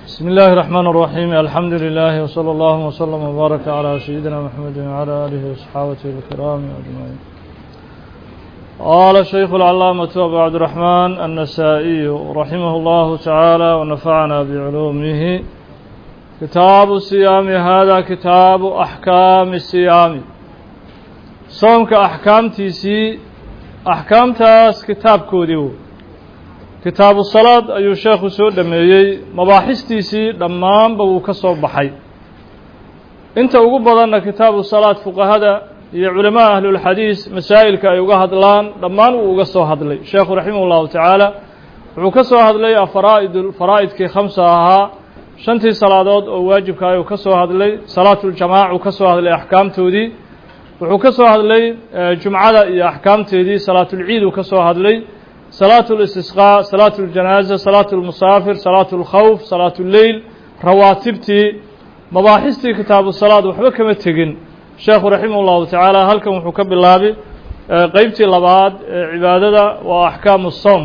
بسم الله الرحمن الرحيم الحمد لله وصلى الله وسلم وبارك على سيدنا محمد وعلى آله وصحابته الكرام أجمعين. قال الشيخ العلامة أبو عبد الرحمن النسائي رحمه الله تعالى ونفعنا بعلومه. كتاب الصيام هذا كتاب أحكام الصيام. صومك أحكام تيسي أحكام تاس كتاب كوديو. كتاب الصلاة أيو شيخ سود دميي مباحثتيسي دمان بو كسو بحي انت ugu badan كتاب الصلاة فقهada iyo علماء أهل الحديث مسائل ka ay uga hadlaan dhamaan uu uga soo hadlay sheekhu rahimahullahu ta'ala wuxuu ka soo hadlay faraa'idkii khamsa ahaa shantii salaadood oo waajibka ay ka soo hadlay salaatul jamaa uu ka soo hadlay ahkaamtoodii wuxuu ka soo hadlay jumcada iyo ahkaamteedii salaatul ciid uu ka soo hadlay صلاة الاستسقاء صلاة الجنازة صلاة المسافر صلاة الخوف صلاة الليل رواتبتي مباحثتي كتاب الصلاة وحبك متقن شيخ رحمه الله تعالى هل كم حكب الله قيبتي لبعض عبادة وأحكام الصوم.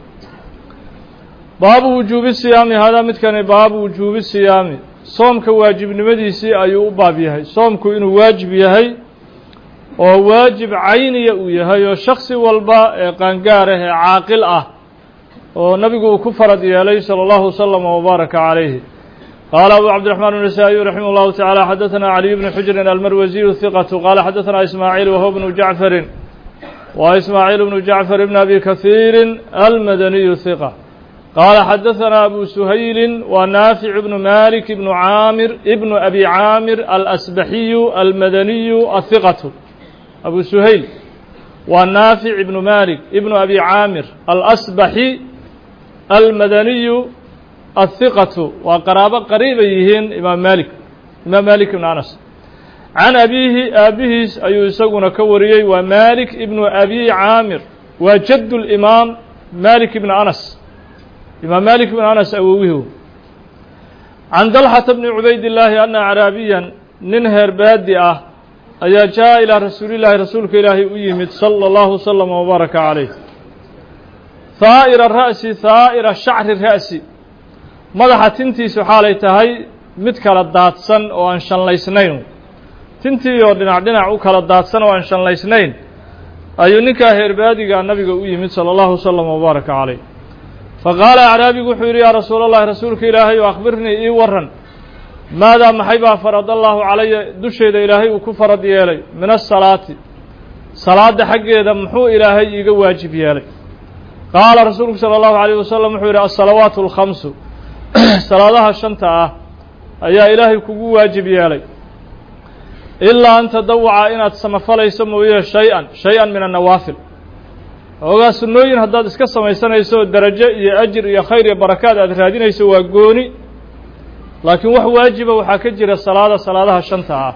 باب وجوب الصيام هذا متكن باب وجوب الصيام صوم كواجب نمديسي أيو بابيهي صوم كإنه واجب يهي oo waajib cayniya uu yahay oo shakhsi walba ee qaangaaraha caaqil ah oo nabigu ku farad yeelay sallallahu sallam wa baraka alayhi. qala abu abdurrahman an-nasa'i rahimahullahu ta'ala hadathana ali ibn hujr al-marwazi thiqatu qala hadathana isma'il wa ibn ja'far wa isma'il ibn ja'far ibn abi kathir al-madani thiqa qala hadathana abu suhayl wa nafi' ibn malik ibn amir ibn abi amir al-asbahi al-madani thiqatu أبو سهيل والنافع ابن مالك ابن أبي عامر الأصبحي المدني الثقة وقرابة قريبة يهين إمام مالك بن أنس عن أبيه أيسقنا كوريي ومالك ابن أبي عامر وجد الإمام مالك بن أنس إمام مالك بن أنس أويه عن طلحة بن عبيد الله أن أعرابيا ننهر بادئة ayaa jaa ilaa rasuulillahi rasuulka ilaahay u yimid sala allahu wasalam wabaaraka calayh haa'ira ra'si haa'ira shacri ra'si madaxa tintiisu xaalay tahay mid kala daadsan oo aan shanlaysnayn tintii oo dhinac u kala daadsan oo aan shanlaysnayn ayuu ninkaa heerbaadiga nabiga u yimid sala allahu wasalam wabaaraka calayh faqaala acraabigu wuxuu yidhi yaa rasuulallahi rasuulka ilaahay o akhbirnii ii waran maadaa maxay baa faradallaahu calaya dushayda ilaahay uu ku farad yeelay min asalaati salaadda xaggeeda muxuu ilaahay iiga waajib yeelay qaala rasuulku sala allahu calayh wasalam wuxuu yidhi alsalawaatu alkhamsu salaadaha shanta ah ayaa ilaahay kugu waajib yeelay ilaa an tadawaca inaad samafalayso mooye shay-an min annawaafil oogaa sunnooyin haddaad iska samaysanayso darajo iyo ajir iyo khayr iyo barakaad aad raadinayso waa gooni laakiin wax waajiba waxaa ka jira salaadaha shanta ah.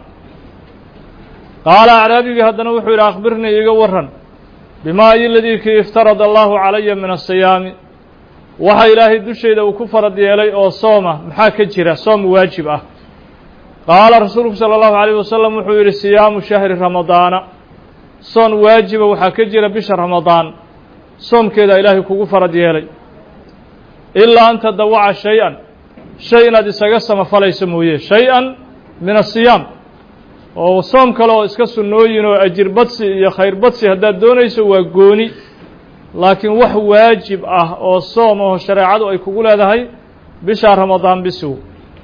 qaala acraabigii haddana wuxuu yidhi akhbirnii iiga waran bimaa aladii kii iftarada allahu calaya min asiyaami waxa ilaahay dushayda uu ku farad yeelay oo sooma maxaa ka jira soom waajib ah. qaala rasuulku sala allahu calayh wasalam wuxuu yidhi siyaamu shahri ramadaana soon waajiba waxaa ka jira bisha ramadaan soomkeeda ilaahay kugu farad yeelay ilaa an tadawaca shay inaad isaga samafalayso mooye shay-an min asiyaam oo soom kale oo iska sunnooyin oo ajir badsi iyo khayr badsi haddaad doonayso waa gooni laakiin wax waajib ah oo soom oo shareecadu ay kugu leedahay bisha ramadaan bisigu.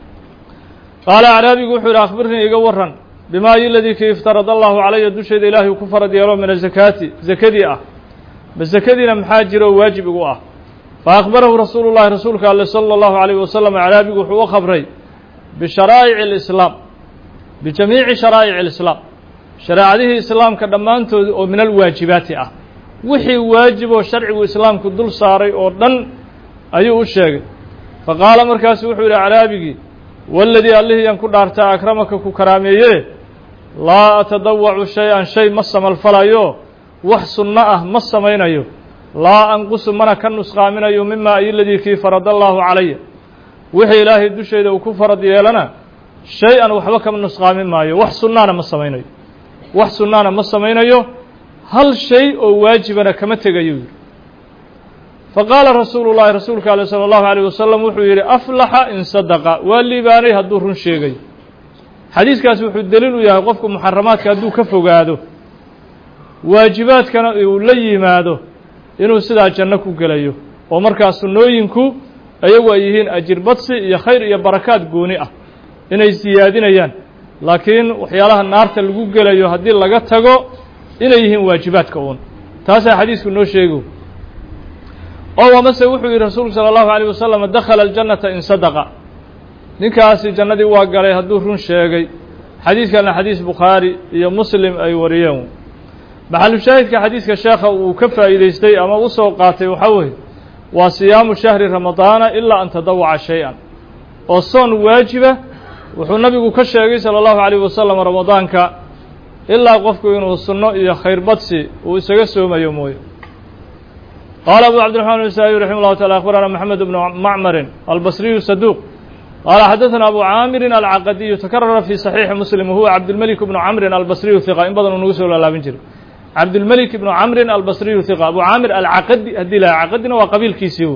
qaala acraabigu wuxuu yidhi akhbirnii iga waran bimaa aladii kii iftarada allahu calaya dushayda ilaahay uu ku farad yeelo min azakaati zakadii ah ma zakadiina maxaa jira oo waajib igu ah. فأخبره رسول الله رسولك صلى الله عليه وسلم عرابي وحو خبري بشرائع الإسلام بجميع شرائع الإسلام شرائعه الإسلام كدمانته من الواجبات وحي واجب وشرع الإسلام كدل صاري أردن أيوه الشيء فقال مركز وحو العرابي والذي الله ينكر دارتا أكرمك كراميه لا أتضوع شيء مصم الفلايو وحسنه مصمين أيوه laa anqusu mana ka nusqaaminayo mima aladii kii farada allaahu calaya wixii ilaahay dushayda uu ku farad yeelana shay-an waxba kama nusqaamin maayo wax sunnaana ma samaynayo hal shay oo waajibana kama tegayo yidhi faqaala rasuulu llahi rasuulka ale salى اllahu عalيه wasalam wuxuu yidhi aflaxa in sadaqa waa liibaanay hadduu run sheegayo xadiiskaasi wuxuu deliil u yahay qofku muxaramaadka hadduu ka fogaado waajibaadkana uu la yimaado inuu sidaa janno ku gelayo oo markaa sunnooyinku ayagu ay yihiin ajir badsi iyo khayr iyo barakaad gooni ah inay siyaadinayaan laakiin waxyaalaha naarta lagu gelayo haddii laga tago inay yihiin waajibaadka uun taasaa xadiisku noo sheego oo amase wuxuu yidhi rasuulku salى اllahu عalيه wasalam dakhala aljannata in sadaqa ninkaasi jannadii waa galay hadduu run sheegay xadiiskana xadiis bukhaari iyo muslim ay wariyeen maxalu shaahidka xadiiska sheekha uu ka faa'iidaystay ama u soo qaatay waxaa weeye waa siyaamu shahri ramadaana ilaa an tadawaca shay-an oo soon waajiba wuxuu nabigu ka sheegay salى اllahu عalيه wasalam ramadaanka ilaa qofku inuu sunno iyo khayr badsi uu isaga soomayo mooye qaala abu cabdiraxmaan النasaaئي raximah اllahu taعala akhbarana moxamed bnu macmarin albasriyu saduuq qaala xadaثana abu caamirin alcaqadiyu takarara fi صaxiixi muslim wahuwa cabdilmelik bnu camrin albasriyu hiqa in badan uu nagu soo laalaabin jiray cabdilmelik ibnu camrin albasriyu hiqa abu caamir alcaqadi haddii laha caqadina waa qabiilkiisii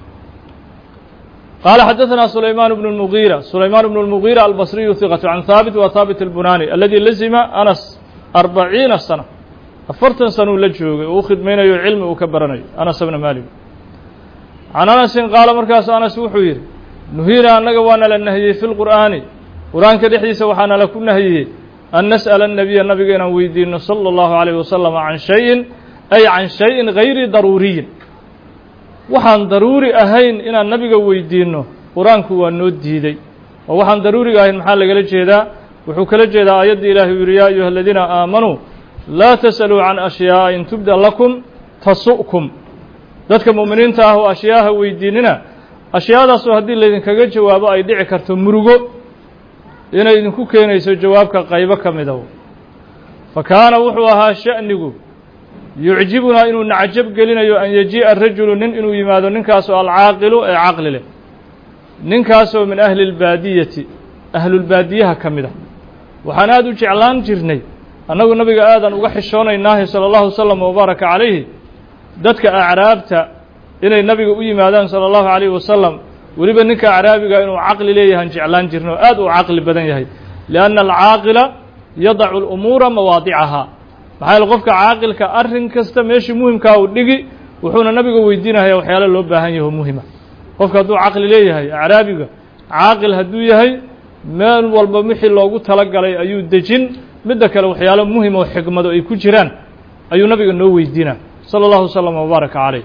qaala xadaثana sulaymaan bnu اlmugiira sulaymaan bnu اlmugiira albasriyu hiqatu can haabit wa haabit اlbunani aladi lazima anas 40 sana 40 sanuu la joogay oo u khidmaynayo cilmi uu ka baranayo anas bna malik can anasin qaala markaasu anas wuxuu yidhi nuhiina annaga waana la nahiyey fi lqur'aani qur-aanka dhexdiisa waxaana la ku nahiyey an nas'ala الnabiya nabiga inaan weydiino salى اllahu عalيه wasalam can shayin ay can shayin gayri daruuriyin waxaan daruuri ahayn inaan nabiga weydiino qur-aanku waa noo diiday oo waxaan daruuriga ahayn maxaa lagala jeedaa wuxuu kala jeedaa aayaddii ilahi u yidhi yaa ayuha aladiina aamanuu laa tas'aluu can ashyaaءa in tubda lakum tasu'kum dadka mu'miniinta ah oo ashyaaha weydiinina ashyaadaasoo haddii laydinkaga jawaabo ay dhici karto murugo inay idinku keenayso jawaabka qaybo ka mida fa kaana wuxuu ahaa sha'nigu yucjibunaa inuu nacjab gelinayo an yajii'a rajulu nin inuu yimaado ninkaasoo alcaaqilu ee caqli leh ninkaasoo min ahli اlbaadiyati ahlulbaadiyaha ka mid a waxaan aada u jeclaan jirnay annagu nabiga aadan uga xishoonaynaahi salى اllahu wasalam wabaaraka calayhi dadka acraabta inay nabiga u yimaadaan salى اllahu عalayه wasalam weliba ninka acraabiga inuu caqli leeyahan jeclaan jirno aad uu caqli badan yahay lianna alcaaqila yadacu اlumuura mawaadicahaa maxaa yaele qofka caaqilka arrin kasta meeshii muhimkaa uu dhigi wuxuuna nabiga weydiinaya waxyaalo loo baahan yaho muhima qofka hadduu caqli leeyahay acraabiga caaqil hadduu yahay meel walba wixii loogu talagalay ayuu dejin midda kale waxyaalo muhim oo xikmado ay ku jiraan ayuu nabiga noo weydiina salى اllahu wasalam wabaaraka calayh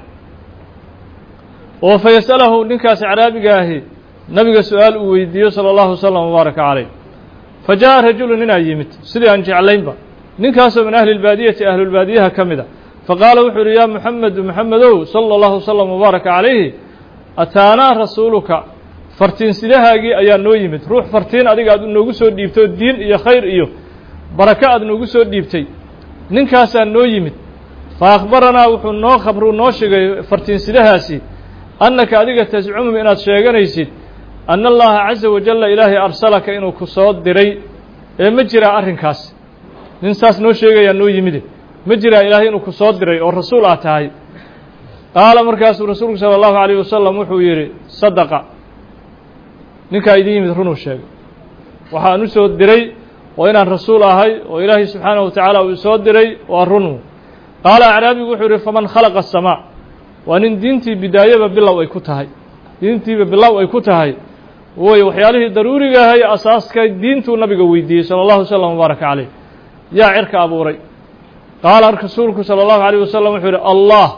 oo fa yas'alahu ninkaas acraabiga ahi nabiga su-aal uu weydiiyo salى اllahu wasalam wabaaraka calayh fa jaءa rajulu ninaa yimid sidii aan jeclaynba ninkaasoo min ahli اlbaadiyati ahlulbaadiyaha ka mid a faqaala wuxuu yidhi yaa muxamedu muxamedow salى اllahu wasalam wabaaraka calayhi ataanaa rasuuluka fartiinsidahaagii ayaa noo yimid ruux fartiin adiga aad noogu soo dhiibtay oo diin iyo khayr iyo barako aad noogu soo dhiibtay ninkaasaa noo yimid fa akhbaranaa wuxuu noo sheegay fartiinsidahaasi annaka adiga tascumum inaad sheeganaysid anna allaha caza wajalla ilaahay arsalaka inuu ku soo diray ee ma jiraa arrinkaas nin saas noo sheegayaa noo yimide ma jiraa ilaahay inuu ku soo diray oo rasuul aad tahay qaala markaasuu rasuulku salى اllahu عalيه wasalam wuxuu yidhi sadaqa ninkaa idin yimid runuu sheegay waxaan u soo diray oo inaan rasuul ahay oo ilaahay subxaanaه wa tacaala uu soo diray waa runu qaala acraabigu wuxuu yidhi faman khalaqa الsamaa waa nin diintii bidaayaba bilow ay ku tahay diintiiba bilow ay ku tahay way waxyaalihii daruuriga ahay asaaska diintuu nabiga weydiiyey salى اllahu wasalam wabaaraka calayh yaa cirka abuuray qaala rasuulku salى اllahu عalيه wasalam wuxuu yidhi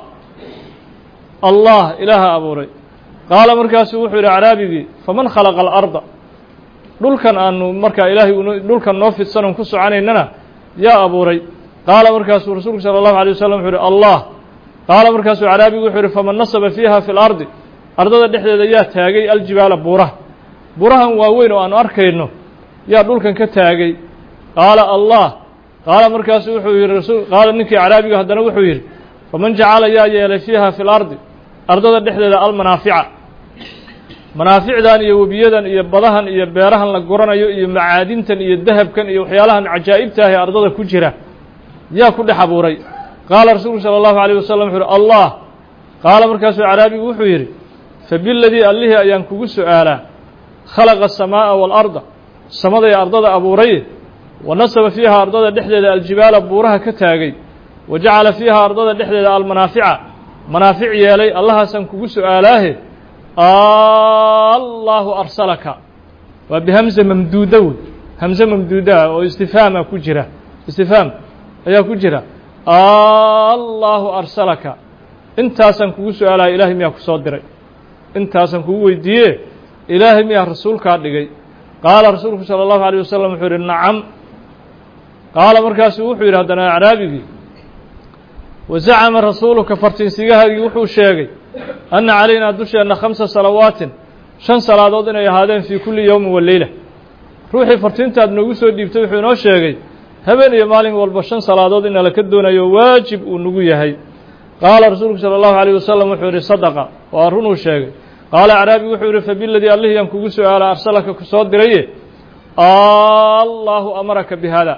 allah ilaaha abuuray qaala markaasuu wuxuu yidhi acraabigii faman khalaqa alarda dhulkan aanu markaa ilaahay dhulkan noo fidsanon ku soconaynana yaa abuuray qaala markaasuu rasuulku salى اllahu عalيه wasalam wuxuu yidhi allah qaala markaasuu acraabigu wuxuu yidhi faman nasaba fiiha fi اlardi ardada dhexdeeda yaa taagay aljibaala burahan waaweyn oo aanu arkayno yaa dhulkan ka taagay qaala allah qaala markaasuu wuxuu yidhi qaala ninkii acraabiga haddana wuxuu yidhi faman jacala yaa yeelay fiiha fi اlardi ardada dhexdeeda almanaafica manaaficdan iyo webiyadan iyo badahan iyo beerahan la goranayo iyo macaadintan iyo dahabkan iyo waxyaalahan cajaa'ibta ah ee ardada ku jira yaa ku dhex abuuray qaala rasuulku salى اllahu عalيه wasalam wuxu uhi allah qaala markaasuu caraabigu wuxuu yidhi fabiladii allihii ayaan kugu su'aalaa khalaqa asamaa'a waalarda samada iyo ardada abuuraye wa nasaba fiiha ardada dhexdeeda aljibaala buuraha ka taagay wa jacala fiiha ardada dhexdeeda almanaafica manaafic yeelay allahaasaan kugu su'aalaahe allaahu arsalaka waa bihamse mamduuda wey hamse mamduudaha oo istifhaama ku jira istifhaam ayaa ku jira allaahu arsalaka intaasaan kugu su'aalaya ilaahay miyaa ku soo diray intaasaan kugu weydiiye ilaahay miyaa rasuulkaa dhigay qaala rasuulku salى الlahu عalيه wasalam wuxuu yidhi nacam qaala markaasuu wuxuu yidhi haddana acraabigii wazacama rasuuluka fartiinsigahaagii wuxuu sheegay anna calaynaa dusheenna 5 salawaatin 5 salaadood inay ahaadeen fii kulli yowmin wa leyla ruuxii fartiintaad noogu soo dhiibtay wuxuu inoo sheegay habeen iyo maalin walba 5 salaadood in laka doonayo waajib uu nagu yahay qaala rasuulku salى الlahu عalيه wasalam wuxuu yidhi sadaqa waa runuu sheegay qaala acraabigu wuxuu yidhi fabiladii allihii yaan kugu su'aala arsalaka ku soo diraye allaahu amaraka bi haada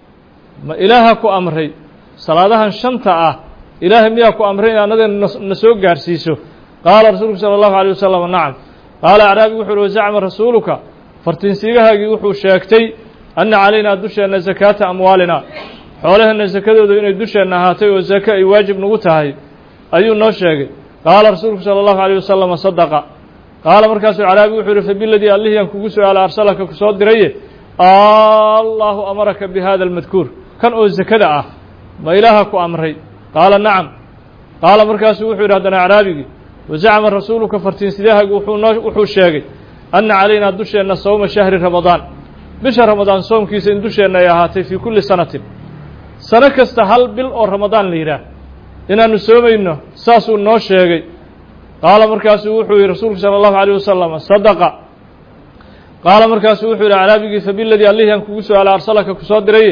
ma ilaaha ku amray salaadahan 5ta ah ilaahay miyaa ku amray in annadana na soo gaarsiiso qaala rasuulku salى الlahu عalيه wasalam nacam qaala acraabigu wuxuu yidhi wazacma rasuuluka fartiinsigahaagii wuxuu sheegtay anna calaynaa dusheenna zakaata amwaalina xoolaheenna sakadoodu inay dusheenna ahaatay oo zake ay waajib nagu tahay ayuu noo sheegay qaala rasuulku salى الlahu عalيه wasalam sadaqa qaala markaasuu caraabigu wuxuu yidhi fabiladii allihii yaan kugu su'aala arsalaka ku soo diraye allaahu amaraka bi hada almadkuur kan oo zakada ah ma ilaaha ku amray qaala nacam qaala markaasuu wuxuu yidhi haddana acraabigii wazacma rasuuluka fartiinsidahaagu wuxuu sheegay anna calaynaa dusheenna sawma shahri ramadaan bisha ramadaan soomkiisa in dusheenna ay ahaatay fii kulli sanatin sano kasta hal bil oo ramadaan la yidhaah inaannu soomayno saasuu noo sheegay qaala markaasuu wuxuu yidhi rasuulku salى الlahu عalيه wasalam sadaqa qaala markaasuu wuxuu yidhi acraabigii fabiladii allihii aan kugu su'aala arsalaka ku soo diraye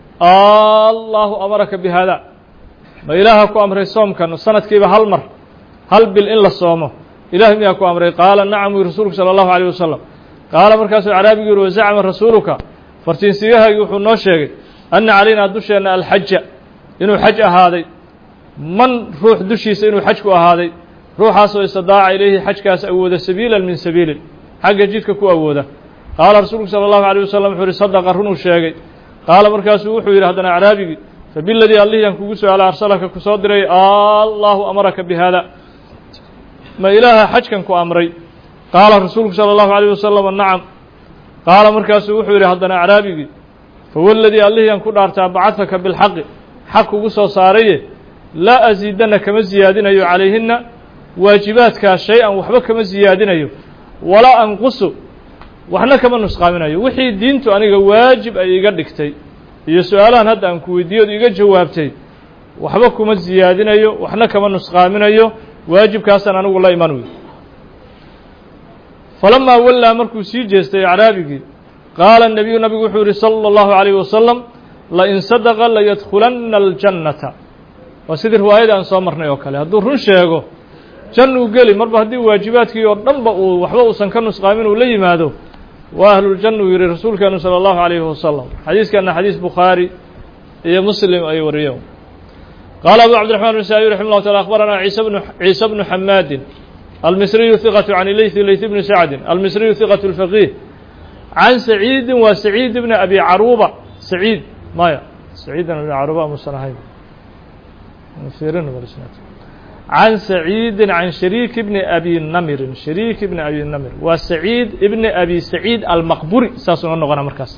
allaahu amaraka bi haada ma ilaaha ku amray soomkan sanadkiiba hal mar hal bil in la soomo ilahay miyaa ku amray qaala nacam wi rasuulku salى الlahu عalيه wasalam qaala markaasuu acraabigu yidhi wazacma rasuuluka fartiinsigahaagii wuxuu noo sheegay anna calaynaa dusheenna alxaja inuu xaj ahaaday man ruux dushiisa inuu xaj ku ahaaday ruuxaasoo istidaaca ilayhi xajkaas awooda sabiilan min sabiilin xagga jidka ku awooda qaala rasuulku salى الlahu عalيه wasalam wuxuu yihi sadaqa runuu sheegay qaala markaasuu wuxuu yidhi haddana acraabigii fabiladii allihii aan kugu su'aala arsalaka ku soo diray allaahu amaraka bi haada ma ilaaha xajkan ku amray qaala rasuulku salى الlahu عalيه wasalam nacam qaala markaasuu wuxuu yidhi haddana acraabigii fawaladii allihii aan ku dhaartaa bacadaka bilxaqi xaq kugu soo saaraye laa asiidanna kama siyaadinayo calayhina waajibaadkaa shay-an waxba kama siyaadinayo walaa anqusu waxna kama nusqaaminayo wixii diintu aniga waajib ay iga dhigtay iyo su-aalahan hadda aan ku weydiiyo od iga jawaabtay waxba kuma siyaadinayo waxna kama nusqaaminayo waajibkaasaan anigu la iman wey falamaa wallaa markuu sii jeestay acraabigii qaala nebiyu nabigu wuxuu yihi salى الlahu عalيه wasalam lain sadaqa layadkulanna aljannata waa sidii riwaayada aan soo marnay oo kale hadduu run sheego jannuu geli marba haddii waajibaadkii oo dhanba uu waxba uusan ka nusqaamin uu la yimaado waa ahluljanna uu yidhi rasuulkeenu salى الlahu عalيhi wasalam xadiiskana xadiis bukhaari iyo muslim ay wariyeen qaala abu cabdiraxman bn saabi raximah llah taala akhbaranaa ciisa bnu xamaadin almisriyu hiqatu can layth bni sacdin almisriyu hiqatu اlfaqiih can saciidin waa saciid bni abi caruuba saciid maya saciidan abi caruuba musan ahayn can saciidi can shariik bni abi namirin shariik bni abi namir waa saciid ibni abi saciid almaqburi saasuu noo noqona markaas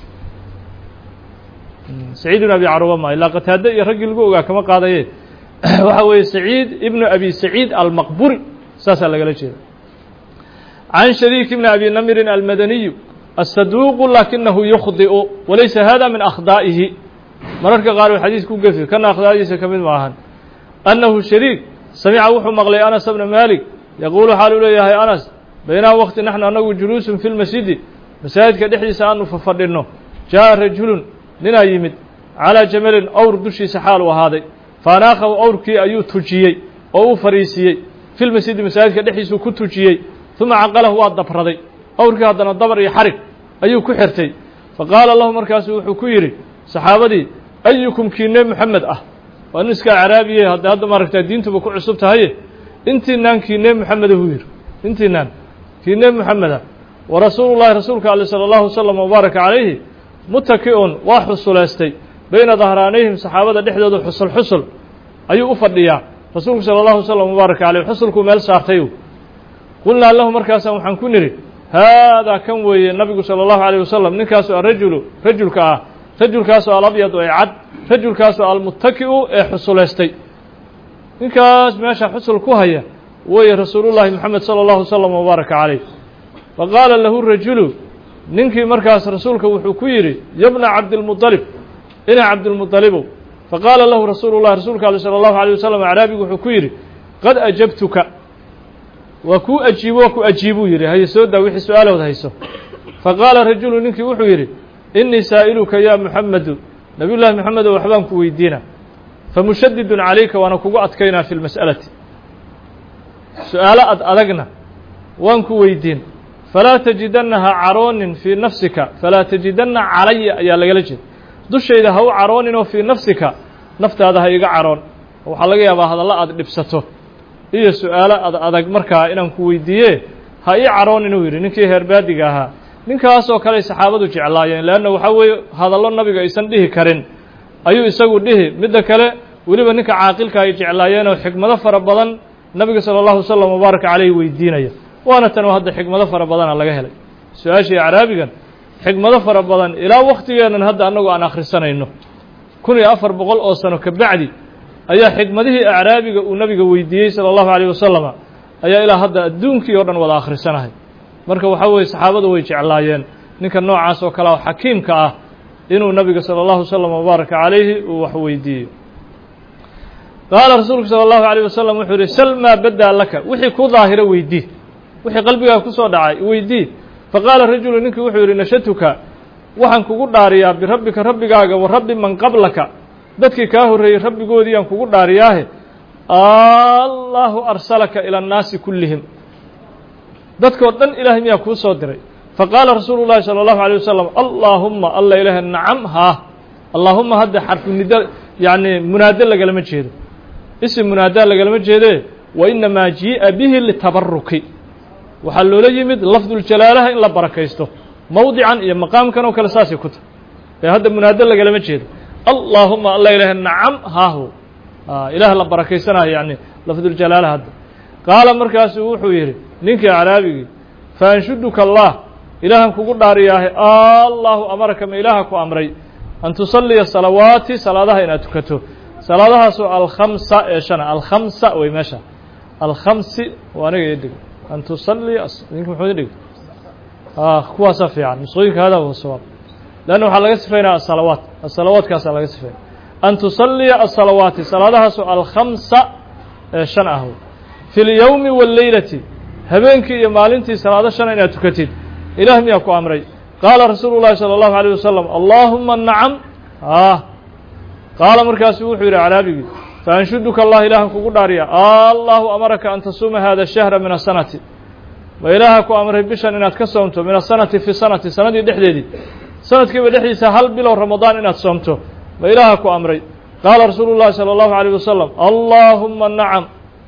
saciid ibn abi caruuba ma ilaa qataade iyo raggii lagu ogaa kama qaadaye waxa weeye saciid ibnu abi saciid almaqburi saasaa lagala jeeda can shariik bni abi namirin almadaniyu asaduuqu lakinahu yukhdi'u walaysa hada min akhdaa'ihi mararka qaar uu xadiis ku gefi kana akhdaadiisa ka mid ma ahan annahu shariik samica wuxuu maqlay anas bna malik yaquulu xaaluu leeyahay anas baynaa waqti naxnu annagu juluusun fi lmasjidi masaajidka dhexdiisa aanu fafadhinno jaa'a rajulun ninaa yimid calaa jamalin awr dushiisa xaal u ahaaday faanaakhahu awrkii ayuu tujiyey oo u fariisiiyey fi lmasjidi masaajidka dhexdiisuu ku tujiyey uma caqalahu waa dabraday awrkii haddana dabar iyo xarig ayuu ku xirtay faqaala lahu markaasuu wuxuu ku yidhi saxaabadii ayukum kiine moxamed ah waa nin iska caraabiye hadda maaragtaa diintuba ku cusub tahaye intiinaan kiine maxameda hu yidhi intiinaan kiine maxameda warasuulu llahi rasuulka ale sala allahu wasalam wabaaraka calayhi mutaki'un waa xusuleystay bayna dahraanayhim saxaabada dhexdooda xusul xusul ayuu u fadhiyaa rasuulku sala allahu wasalam wabaaraka calayh xusulkuu meel saartay qulnaa lahu markaasaan waxaan ku nidhi haadaa kan weeye nabigu sala allahu alayh wasalam ninkaasoo arajulu rajulka ah rajulkaasoo alabyadu ee cad rajulkaasoo almuttaki'u ee xusuleystay ninkaas meesha xusul ku haya weeye rasuulullahi moxamed sala allahu wasalam wabaaraka calayh faqaala lahu rajulu ninkii markaas rasuulka wuxuu ku yidhi yabna cabdilmuطalib ina cabdilmuطalibow faqaala lahu rasuulu llahi rasuulka ale sala allahu alayh wasalam acraabigu wuxuu ku yidhi qad ajabtuka waa kuu ajiibo waa ku ajiibuu yidhi haye soo daa wixii su-aalood hayso faqaala rajulu ninkii wuxuu yidhi inii saa'iluka ya muxamedu nabiy llahi moxamedow waxbaan ku weydiina famushadidun calayka waana kugu adkaynaa fi lmas'alati su-aalo ad adagna waan ku weydiin falaa tajidanna ha caroonin fii nafsika falaa tajidanna calaya ayaa lagala jeeda dushayda ha u caroonin oo fii nafsika naftaada ha iga caroon waxaa laga yaabaa hadallo aad dhibsato iyo su-aalo ad adag markaa inaan ku weydiiye ha ii caroon inuu yidhi ninkii heerbaadiga ahaa ninkaasoo kale saxaabadu jeclaayeen leanna waxaa weeye hadallo nabiga aysan dhihi karin ayuu isagu dhihi midda kale weliba ninka caaqilka ay jeclaayeenoo xikmado fara badan nabiga sala allahu wasalam wabaaraka calayhi weydiinaya waana tan oo hadda xikmado fara badana laga helay su-aashii acraabigan xikmado fara badan ilaa waktigeennan hadda annagu aan akhrisanayno 1400 oo sano ka bacdi ayaa xikmadihii acraabiga uu nabiga weydiiyey sala allahu alayh wasalama ayaa ilaa hadda adduunkii oo dhan wada akhrisanahay marka waxaa weeye saxaabadu way jeclaayeen ninka noocaas oo kale oo xakiimka ah inuu nabiga sala allahu wasalam wabaaraka calayhi uu wax weydiiyo qaala rasuulku sala allahu alayh wasalam wuxuu yihi sal maa badaa laka wixii ku daahiro weydii wixii qalbigaa ku soo dhacay weydii faqaala rajulu ninkii wuxuu yidhi nashatuka waxaan kugu dhaariyaa birabbika rabbigaaga wa rabbi man qablaka dadkii kaa horreeyey rabbigoodii aan kugu dhaariyaahe allahu arsalaka ila annaasi kullihim dadkoo dhan ilaahay miyaa kuu soo diray faqaala rasuulu llahi sala allahu alayh wasalam allaahumma alla ilaah nacam haa allaahumma hadda xarfu nida yacni munaado lagalama jeedo isim munaadaa lagalama jeedee wa inamaa jii'a bihi litabaruki waxaa loola yimid lafduljalaalaha in la barakaysto mowdican iyo maqaamkan oo kale saasay ku tahay ee hadda munaado lagalama jeedo allaahuma alla ilaah nacam haahu ilaah la barakaysanayo yacni lafduljalaalaha hadda qaala markaasuu wuxuu yidhi ninkii acraabigii faanshuduka allah ilaahan kugu dhaariyaahe allahu amaraka ma ilaaha ku amray an tusalliya salawaati salaadaha inaad tukato salaadahaasoo alkhamsa ee shana alkhamsa way meesha alkhamsi waa aniga ii dhig an tusalliya idinka muxuu idin dhig kuwaasaa fiican nusqooyinka hada wa sawaab leanna waxaa laga sifaynaya asalawaat asalawaadkaasaa laga sifeynaya an tusalliya asalawaati salaadahaasoo alkhamsa ee shan ah fi اlyowmi wاlleylati habeenkii iyo maalintii salaado shana inaad tukatid ilaah miyaa ku amray qaala rasuulu llahi salى اllahu عalيه wasalam allaahuma nacam qaala markaasuu wuxuu yidhi acraabigii faanshuduka allah ilaahan kugu dhaariya allahu amaraka an tasuuma hada الshahra min asanati ma ilaaha ku amray bishan inaad ka soomto min asanati fi sanati sanadii dhexdeedii sanadkiiba dhexdiisa hal bilow ramadaan inaad soomto ma ilaaha ku amray qaala rasuulu llahi salى اllahu عalيه wasalam allaahuma nacam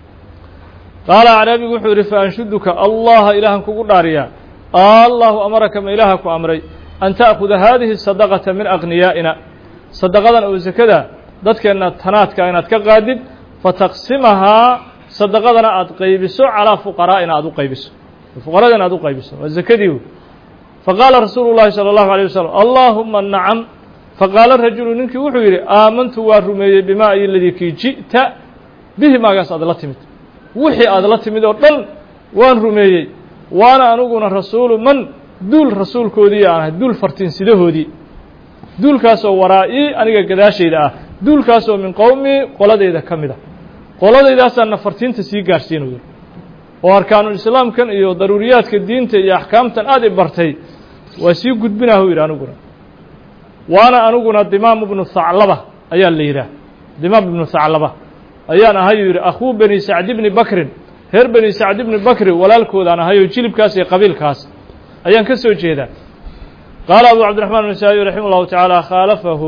qaala acraabigu wuxuu yidhi faanshuduka allaha ilaahan kugu dhaariyaa allahu amaraka ma ilaaha ku amray an ta'khuda haadihi sadaqata min aqniyaa'ina sadaqadan oo sakada dadkeenna tanaadka inaad ka qaadid fataqsimahaa sadaqadana aad qaybiso calaa fuqaraa'ina aad u qaybiso fuqaradana aad u qaybiso waa zakadii faqaala rasuulu llahi salى اllahu عalيه wasalam allaahuma nacam faqaala rajulu ninkii wuxuu yidhi aamantu waa rumeeyey bimaa iyo ladii kii ji'ta bihi maagaas aad la timid wixii aad la timid oo dhan waan rumeeyey waana aniguna rasuulu man duul rasuulkoodii aan ahay duul fartinsidahoodii duulkaasoo waraa-ii aniga gadaashayda ah duulkaasoo min qowmii qoladayda ka mid a qoladaydaasana fartiinta sii gaarhsiinayo oo arkaanulislaamkan iyo daruuriyaadka diinta iyo axkaamtan aad i bartay waa sii gudbinahu yidhi aniguna waana aniguna dimaam ibnu haclaba ayaa la yidhaah dimaam ibnu haclaba ayaan ahayuu yidhi akhuu bani sacd bni bakrin reer bani sacd bni bakri walaalkoodaan ahayoo jilibkaas iyo qabiilkaas ayaan ka soo jeedaa qaala abu cabdiraxmaan nasaa'iy raximah llahu tacaala khaalafahu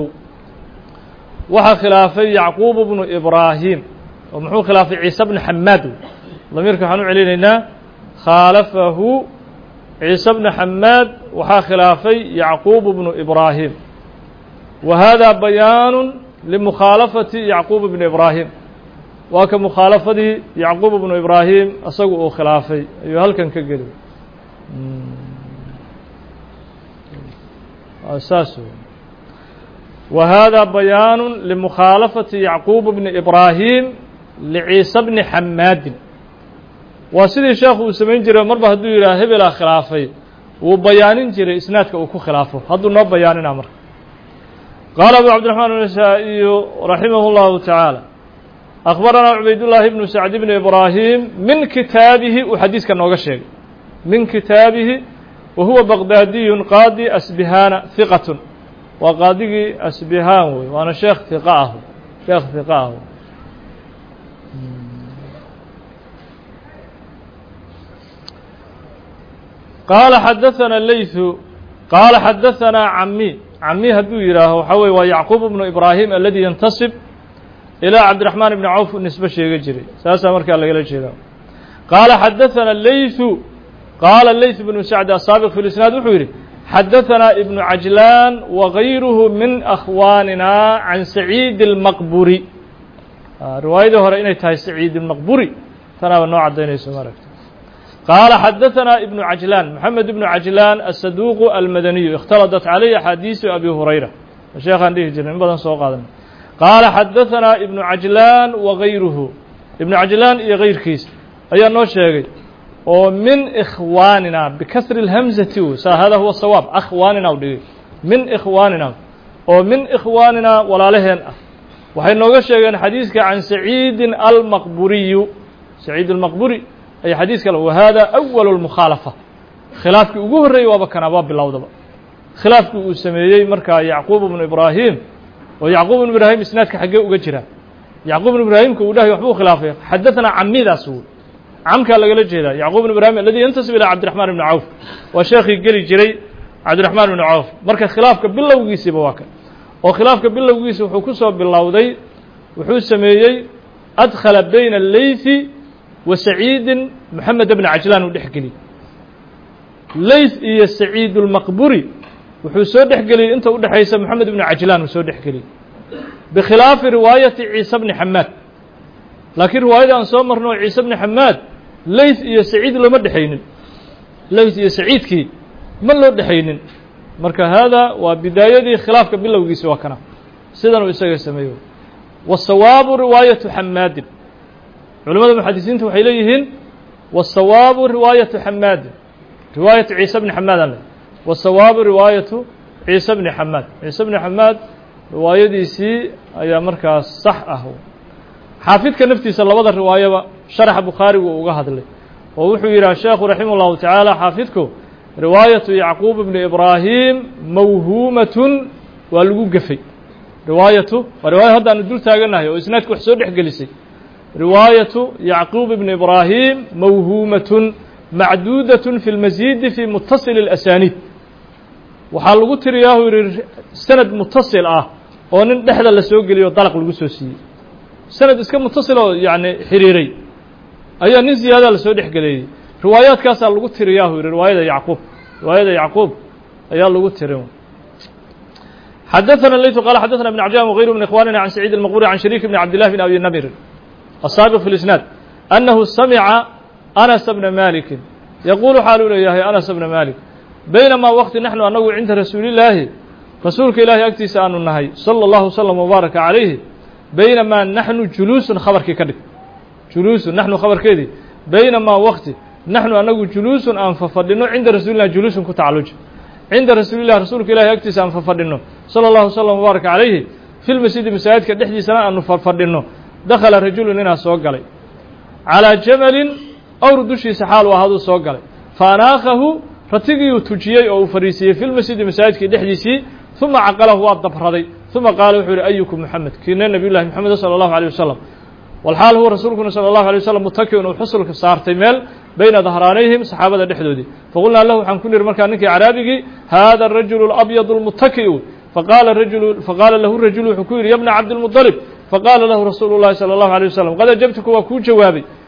waxaa khilaafay yacquub bnu ibraahim oo muxuu khilaafay ciise bni xamaad ضميرك حنو علينا خالفه عيسى بن حماد وحا خلافي يعقوب بن إبراهيم وهذا بيان لمخالفة يعقوب بن إبراهيم وكمخالفة يعقوب بن إبراهيم أصغوا خلافي أيها هل كان كقلب أساسه وهذا بيان لمخالفة يعقوب بن إبراهيم لعيسى بن حماد وسيدي الشيخ وسمين جرى مربع هدو إلى هبلا خلافي وبيان جرى إسنادك وكو خلافه هدو نوب بيان أمر قال أبو عبد الرحمن النسائي رحمه الله تعالى أخبرنا عبيد الله بن سعد بن إبراهيم من كتابه وحديث كان نوغا شيء من كتابه وهو بغدادي قاضي أسبهان ثقة وقاضي أسبهان وأنا شيخ ثقاه قال حدثنا الليث قال حدثنا عمي هدو يراه حوي ويعقوب بن إبراهيم الذي ينتسب إلى عبد الرحمن بن عوف النسبة شيء جري ساسا مركا لقى جري قال حدثنا الليث قال الليث بن سعد السابق في الإسناد وحوري حدثنا ابن عجلان وغيره من أخواننا عن سعيد المقبري روايته رأينا تاي سعيد المقبري ترى النوع الدين يسمى قال حدثنا ابن عجلان محمد بن عجلان الصدوق المدني اختلطت عليه حديث أبي هريرة الشيخ عنده جنين بدن سوق هذا قال حدثنا ابن عجلان وغيره ابن عجلان غير كيس أي نوع شيء ومن إخواننا بكسر الهمزة هذا هو الصواب أخواننا من إخواننا ومن إخواننا ولا لهن وحين نوع شيء حديث عن سعيد المقبري أي حديث قال وهذا أول المخالفة خلافك أقوه الرأي وابكنا باب بالله ضبا خلافك أسميه مركا يعقوب بن إبراهيم ويعقوب بن إبراهيم إسنادك حقه أجرها يعقوب بن إبراهيم كوده يحبوه خلافه حدثنا عمي ذا سول عمك اللي قال جيدا يعقوب بن إبراهيم الذي ينتسب إلى عبد الرحمن بن عوف وشيخ قال جري عبد الرحمن بن عوف مركا خلافك بالله وقيسي بواك وخلافك بالله وقيسي وحكسه بالله وذي وحو سميه أدخل بين الليث وسعيد محمد بن عجلان ودحقلي ليث إيا سعيد المقبري وحسو دحقلي انت ودحيس محمد بن عجلان وسو دحقلي بخلاف رواية عيسى بن حماد لكن رواية أن صمر نوع عيسى بن حماد ليث إيا سعيد لما دحينن ليث إيا سعيد كي من لو دحينن مركا هذا وبداية خلافك بالله وقيسوا كنا سيدنا وإساق سميه والصواب رواية حماد علماء المحدثين waxay leeyihiin والصواب رواية حماد رواية عيسى بن حماد والصواب رواية عيسى بن حماد روايadiisi ayaa markaas sax ah xaafidka naftiisa labada riwaayaba sharax Bukhari uu uga hadlay oo wuxuu yiraahdaa Sheekh rahimahullah ta'ala xaafidku riwaayatu Yaqub ibn Ibrahim mawhumatun waa lagu gafay riwaayatu hadda aan dul taaganahay oo isnaadku wax soo dhaxgelisay رواية يعقوب بن إبراهيم موهومة معدودة في المزيد في متصل الأسانيد وحال قلت رياه سند متصل ونن دحدا لسوق لي وطلق القسوسي سند اسكا متصل يعني حريري أي نزي هذا لسوق دحقلي روايات كاسا قلت رياه رواية يعقوب أي قلت رياه حدثنا الليث قال حدثنا ابن عجام وغيره من إخواننا عن سعيد المقبري عن شريك بن عبد الله بن أبي النمر السابق في الإسناد أنه سمع أنس بن مالك يقول حالنا يا أنس بن مالك بينما وقت نحن أنه عند رسول الله رسولك إلهي أكتس أن النهي صلى الله وسلم وبارك عليه بينما نحن جلوس خبرك كذب جلوس نحن خبر كذي بينما وقت نحن أنه جلوس أنففضلنا عند رسول الله جلوس كتعلج عند رسول الله رسولك إلهي أكتس أنففضلنا صلى الله وسلم وبارك عليه في المسجد مساعد كدحدي سنة أن نففضلنا دخل رجل لنا سوق علي على جمل أو ردشي سحال وهذا سوق علي فأناخه رتقي تجيي أو فريسي في المسجد مساعد كدحديسي ثم عقله والضبردي ثم قال وحور أيكم محمد كنا نبي الله محمد صلى الله عليه وسلم والحال هو رسولكم صلى الله عليه وسلم متكئ وحصل كسارتي ميل بين ظهرانيهم صحابة دحدودي فقلنا له عن كل مركان نك عربي هذا الرجل الأبيض المتكئ فقال له الرجل حكير يا ابن عبد المطلب فقال له رسول الله صلى الله عليه وسلم قد أجبتك وكو جوابي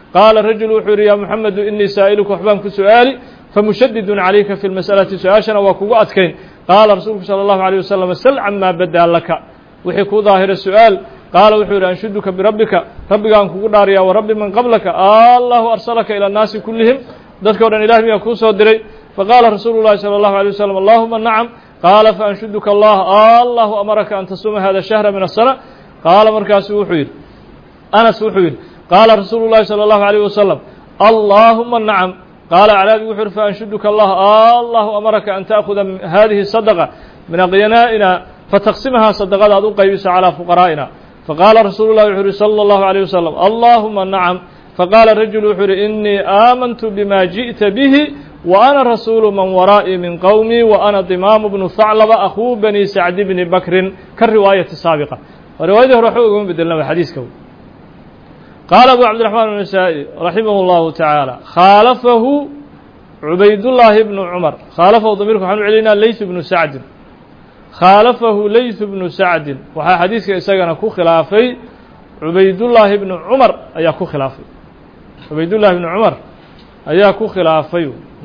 قال الرجل وحور يا محمد إني سائلك وحبانك سؤالي فمشدد عليك في المسألة سؤاشنا وكو أتكين قال رسولك صلى الله عليه وسلم سل عما بدأ لك وحكو ظاهر السؤال قال وحور أنشدك بربك ربك أنكو داريا ورب من قبلك الله أرسلك إلى الناس كلهم ذكر أن إله يكون صدري فقال رسول الله صلى الله عليه وسلم اللهم نعم قال فأنشدك الله أمرك أن تصوم هذا الشهر من السنة قال مركز وحور أنس وحور قال رسول الله صلى الله عليه وسلم اللهم نعم قال أعرابي وحور فأنشدك الله أمرك أن تأخذ هذه الصدقة من أغنيائنا فتقسمها صدقات أدو قيبس على فقرائنا فقال رسول الله وحور صلى الله عليه وسلم اللهم نعم فقال الرجل وحور إني آمنت بما جئت به وأنا رسول من ورائي من قومي وأنا ضمام بن ثعلبة أخو بني سعد بن بكر كالرواية السابقة وروايته رحوكم بدلنا الحديث كون قال أبو عبد الرحمن النسائي رحمه الله تعالى خالفه عبيد الله بن عمر خالفه ضميركم حنو علينا ليث بن سعد خالفه ليث بن سعد وحا حديثك إساقنا كو خلافي عبيد الله بن عمر أيا كو خلافي عبيد الله بن عمر أيا كو خلافي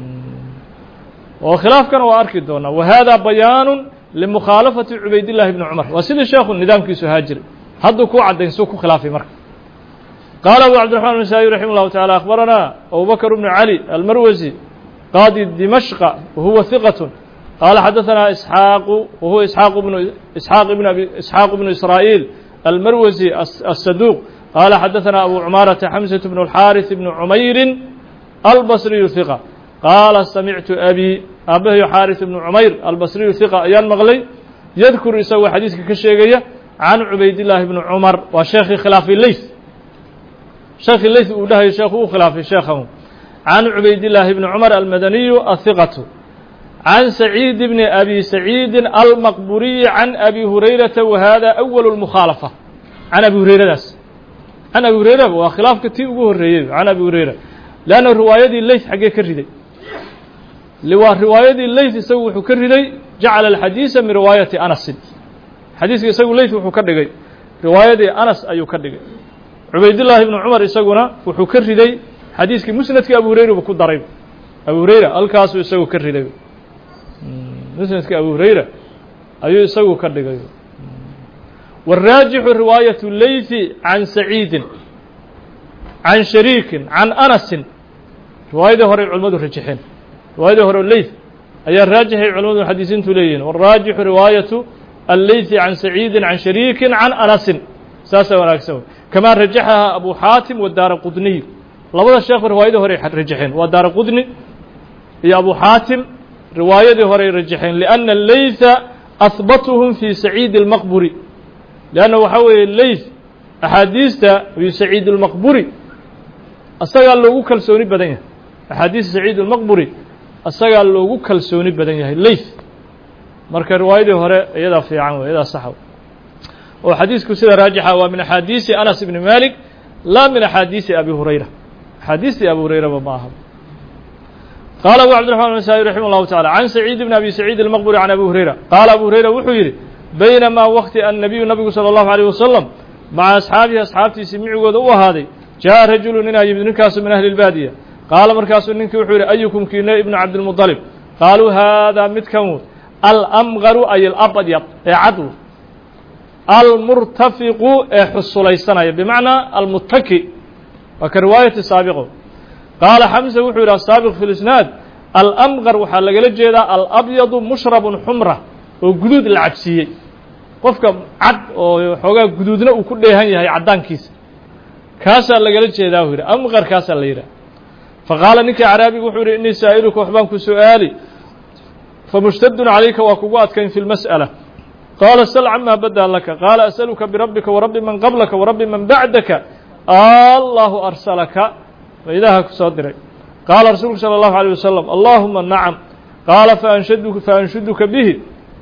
وخلاف كان وأركي دونا وهذا بيان لمخالفة عبيد الله بن عمر وسيد الشيخ الندام كيسو هاجر هدو كو عدين سو كو خلافي مرك قال أبو عبد الرحمن النسائي رحمه الله تعالى أخبرنا أبو بكر بن علي المروزي قاضي دمشق وهو ثقة قال حدثنا إسحاق وهو إسحاق بن إسرائيل المروزي الصدوق قال حدثنا أبو عمارة حمزة بن الحارث بن عمير البصري ثقة قال سمعت أبي حارث بن عمير البصري ثقة أيان مغلي يذكر يسوي حديث كشيغية عن عبيد الله بن عمر وشيخ خلاف الليث شيخ الليث وله شيخه خلاف شيخه عن عبيد الله بن عمر المدني الثقة عن سعيد بن أبي سعيد المقبوري عن أبي هريرة وهذا أول المخالفة عن أبي هريرة عن أبي هريرة وخلاف كتير الرئيب عن أبي هريرة لأن الرواية دي الليث حقيقة كردي لو الرواية دي الليث يسوي كردي جعل الحديث من رواية أنس حديث يسوي الليث وكردي رواية دي أنس أيو كردي عبيد الله بن عمر يسوينا وكردي حديث مسند أبو هريرة بكل ضريب أبو هريرة الكاس يسوي كردي مسند أبو هريرة أيو يسوي كردي والراجح رواية الليث عن سعيد عن شريك عن أنس رواية هوري علماء الرجحين رواية هوري الليث أي الراجح علماء الحديثين تلين والراجح رواية الليث عن سعيد عن شريك عن أنس ساسا وناكسا كما رجحها أبو حاتم والدار قدني لابد الشيخ رواية هوري رجحين والدار قدني يا أبو حاتم رواية هوري رجحين لأن الليث أثبتهم في سعيد المقبري لأنه حوي الليث أحاديث في سعيد المقبري أستغل لوجو كالسوني بدنيه أحاديث سعيد المقبري أستغل لوجو كالسوني بدنيه الليث مركز رواية هراء يدا في عام ويدا صحو وحديث كسر راجحة ومن أحاديث أنس بن مالك لا من أحاديث أبي هريرة حديث أبي هريرة وماهم قال أبو عبد الرحمن النسائي رحمه الله تعالى عن سعيد بن أبي سعيد المقبري عن أبي هريرة قال أبو هريرة وحيري بينما وقت النبي صلى الله عليه وسلم مع أصحابتي سمعوا وذو هذه جاء رجل إن أجيب نكاس من أهل البادية قال مركاس إنك وحيري أيكم كينا ابن عبد المطلب قالوا هذا متكموت الأمغر أي الأبيض عدو المرتفق حصليسنا بمعنى المتكي وكرواية السابقة قال حمزة وحيري السابق في الإسناد الأمغر وحال لجيدا الأبيض مشرب حمرة وجدود العكسية qofka cad oo xoogaa guduudna uu ku dheehan yahay cadaankiisa kaasa laga jeedaa wiir amqar kaasa la yiraahdo faqala ninka araabiga wuxuu yiri inii saa'iluka waxbaan ku su'aali famushtadun alayka wa kugu adkayn fil mas'ala qala sal amma bada laka qala as'aluka bi rabbika wa rabbi man qablaka wa rabbi man ba'daka allahu arsalaka wa ilaha ku soo diray qala rasuulku sallallahu alayhi wasallam allahumma na'am qala fa anshuduka bihi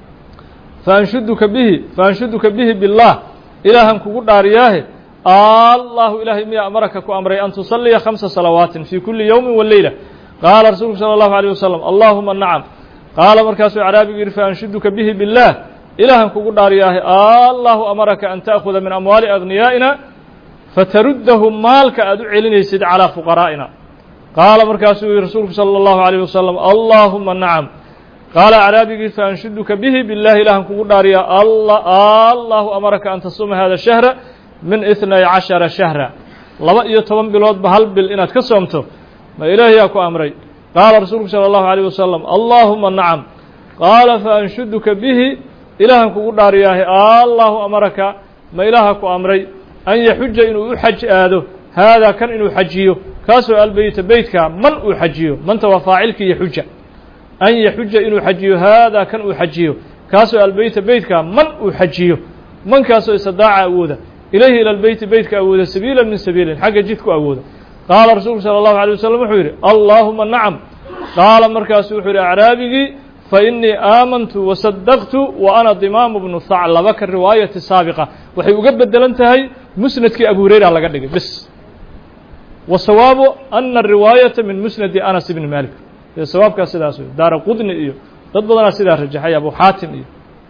فأنشدك به بالله إلها كقول دارياه الله إلهي ميا أمرك كأمري أن تصلي 5 صلوات في كل يوم والليلة قال رسول صلى الله عليه وسلم اللهم نعم قال مركز عربي فأنشدك به بالله إلها كقول دارياه الله أمرك أن تأخذ من أموال أغنيائنا fataruddahu maalka aad u celinaysid calىa fuqaraa'ina qaala markaasuu yihi rasuulku salى الlahu عalيه wasalam allahuma nacam qaala acraabigii faanshuduka bihi biاllahi ilahan kugu dhaariya allahu amaraka an tasuma hada shahra min 12 shahra 12 biloodba hal bil inaad ka soomto ma ilaahiyaa ku amray qaala rasuulku salى الlahu عalيه wasalam allahuma nacam qaala faanshuduka bihi ilahan kugu dhaariyaahe allahu amaraka ma ilaaha ku amray an yaxuja inuu u xaj aado haadaa kan inuu xajiyo kaasoo albeyta beytka man uu xajiyo manta waa faacilkii yaxuja an yaxuja inuu xajiyo haadaa kan uu xajiyo kaasoo albeyta beytka man uu xajiyo mankaasoo istidaaca awooda ilayhi ila albeyti beytka awooda sabiila min sabiilin xagga jid ku awooda qaala rasuulku salى الlahu عalيه wasalam wuxuu yidhi allaahuma nacam qaala markaasu wuxuu yidhi acraabigii fainii aamantu wasadaqtu wa ana dimaamu bnu haclaba ka riwaayati saabiqa waxay uga bedelan tahay musnadkii abu hurayra laga dhigay bis wasawaabu ana ariwaayata min musnadi anas ibni malik dee sawaabkaas sidaas wey daara qudni iyo dad badanaa sidaa rajaxay abu xaatim iyo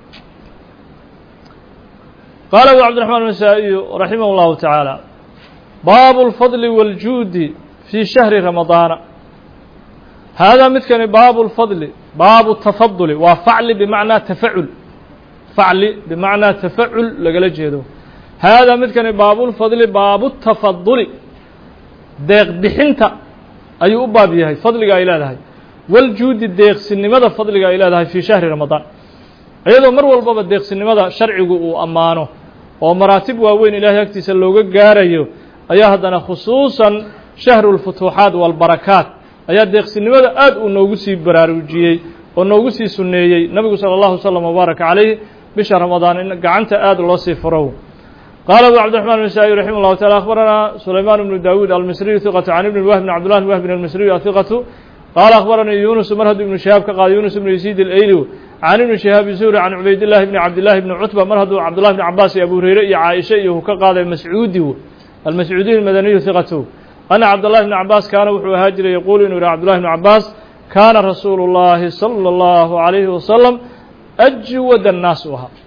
qaala abu cabdiraxmaan النasaaئiyu raximah اllahu taعaalى baabu اlfadli wاljuudi fii shahri ramadaana haadaa midkani baabu اlfadli baabu tafaduli waa facli bimacnaa tafacul facli bimacnaa tafacul lagala jeedo haadaa midkani baabulfadli baabu tafaduli deeq bixinta ayuu u baab yahay fadliga ay leedahay waljuudi deeqsinimada fadliga ay leedahay fii shahri ramadaan iyadoo mar walbaba deeqsinimada sharcigu uu ammaano oo maraatib waaweyn ilaahay agtiisa looga gaarayo ayaa haddana khusuusan shahru اlfutuuxaat wاlbarakaat ayaa deeqsinimada aad uu noogu sii baraarujiyey oo noogu sii sunneeyey nabigu salى الlahu وsلم وbaaraka عalayh bisha ramadaan in gacanta aad loo sii furo qaala abu cabdiraحman النasaaئي raximah الlahu taعala akhbaranaa sulayman bnu dawuud almisriyu ثiqaةu can ibn wahb bn cabdillah bn wahbin almisriyu aثiqatu qaala akhbaranii yunus mar hadduu ibnu shihaab ka qaado yunus ibnu yasiid اlayli can ibni shihaab zuhri can cubaydillahi bni cabdillahi bni cutba mar hadduu cabdullahi bni cabaas iyo abu hurayre iyo caaisha iyo ka qaaday mascuudi almascuudiy اmadaniyu ثiqatu أna cabdالlahi بn cabaas kaana wuxuu ahaa jiray yaquulu inuu yidhah cbdullahi بn cabaas kaana rasuulu الlahi salى الlahu عalayhi wasalam ajwad الnaas u ahaa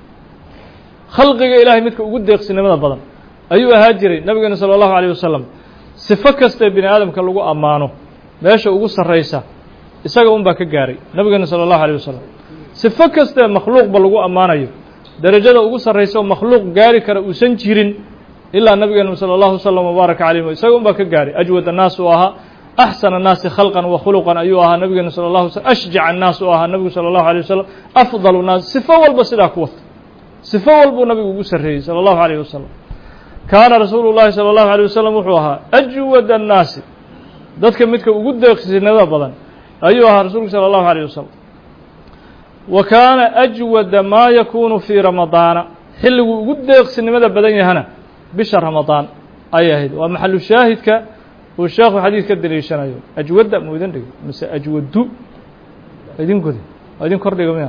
khalqiga ilahay midka ugu deeqsinimada badan ayuu ahaa jiray nabigeena salى الlahu عalيه wasalam sifo kastee bini aadamka lagu ammaano meesha ugu sarraysa isaga un baa ka gaaray nabigeena salى الlahu عalيه wasalam sifo kastee makhluuqba lagu ammaanayo derajada ugu sarraysa oo makhluuq gaari kara uusan jirin ilaa nabigeena salى الlahu وsلم وbaaraka عalayh isaga un baa ka gaaray ajwad الnaas uu ahaa axsan الnaasi khalqan wa khuluqan ayuu ahaa nabigeena salى الlahu sl ashjac الnaas uu ahaa nabigu salى الlahu عalيه wasalam afضal الnaas sifo walba sidaa ku wata sifo walbuu nabigu ugu sarreeyey salى الlahu عalيه wasalam kaana rasuulu الlahi salى الlahu عalيه wasalam wuxuu ahaa ajwad الnaasi dadka midka ugu deeqsinimada badan ayuu ahaa rasuulku salى الlahu عalيه wasalam wa kaana ajwada maa yakunu fii ramadaana xilliguu ugu deeqsinimada badan yahana bisha ramadaan ayay ahayd waa maxalu shaahidka uu sheekhu xadiid ka daliishanayo ajwadda muu idin dhigay mise ajwaddu idin godi waa idin kordhiga miya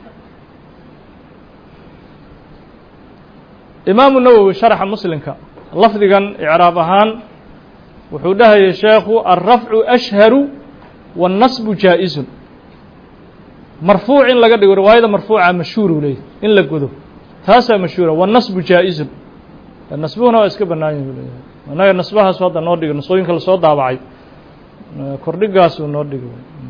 imaamu nawowi sharaxa muslimka lafdigan icraab ahaan wuxuu dhahayay sheekhu alrafcu ashharu waاnnasbu jaa-izun marfuuc in laga dhigo riwaayada marfuuca mashhuur uu leeyahy in la godo taasaa mashhuura waاnnasbu jaa-izun nasbuhuna waa iska bannaan yahi leeyahay annaga nasbahaasu hadda noo dhigo nasooyinka lasoo daabacay kordhigaasuu noo dhigo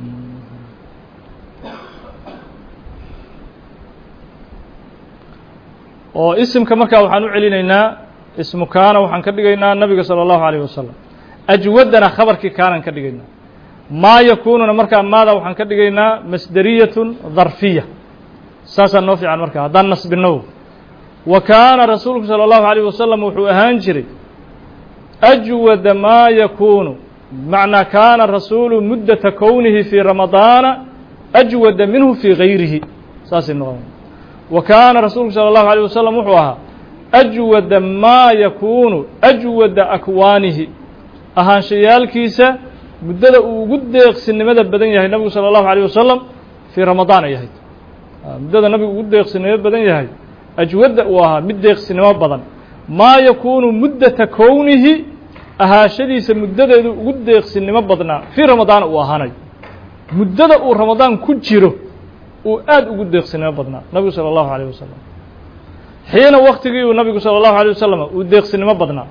oo isimka markaa waxaan u celinaynaa ismu kaana waxaan ka dhigaynaa nabiga salى الlahu عalيه wasalam ajwadana khabarkii kaanan ka dhigaynaa maa yakununa markaa maada waxaan ka dhigaynaa masderiyatun dharfiya saasaa noo fiican markaa haddaan nasbinow wa kaana rasuulku salى الlahu عalيه wasalam wuxuu ahaan jiray ajwada maa yakunu bimacnaa kaana rasuulu muddata kownihi fii ramadaana ajwada minhu fii gayrihi saasay noqon wa kaana rasuulku salى الlahu عalيه wasalam wuxuu ahaa ajwada maa yakunu ajwada akwaanihi ahaanshayaalkiisa muddada uu ugu deeqsinimada badan yahay nabigu salى الlahu عalيه wasalam fii ramadaan ay ahayd muddada nabigu ugu deeqsinimo badan yahay ajwadda uu ahaa mid deeqsinimo badan maa yakuunu muddata kownihi ahaashadiisa muddadeedu ugu deeqsinimo badnaa fii ramadaana uu ahaanayo muddada uu ramadaan ku jiro uu aad ugu deeqsinimo badnaa nabigu salى الlahu عalيه wasalam xiina waktigii uu nabigu salى الlahu عalيه wasalam uu deeqsinimo badnaa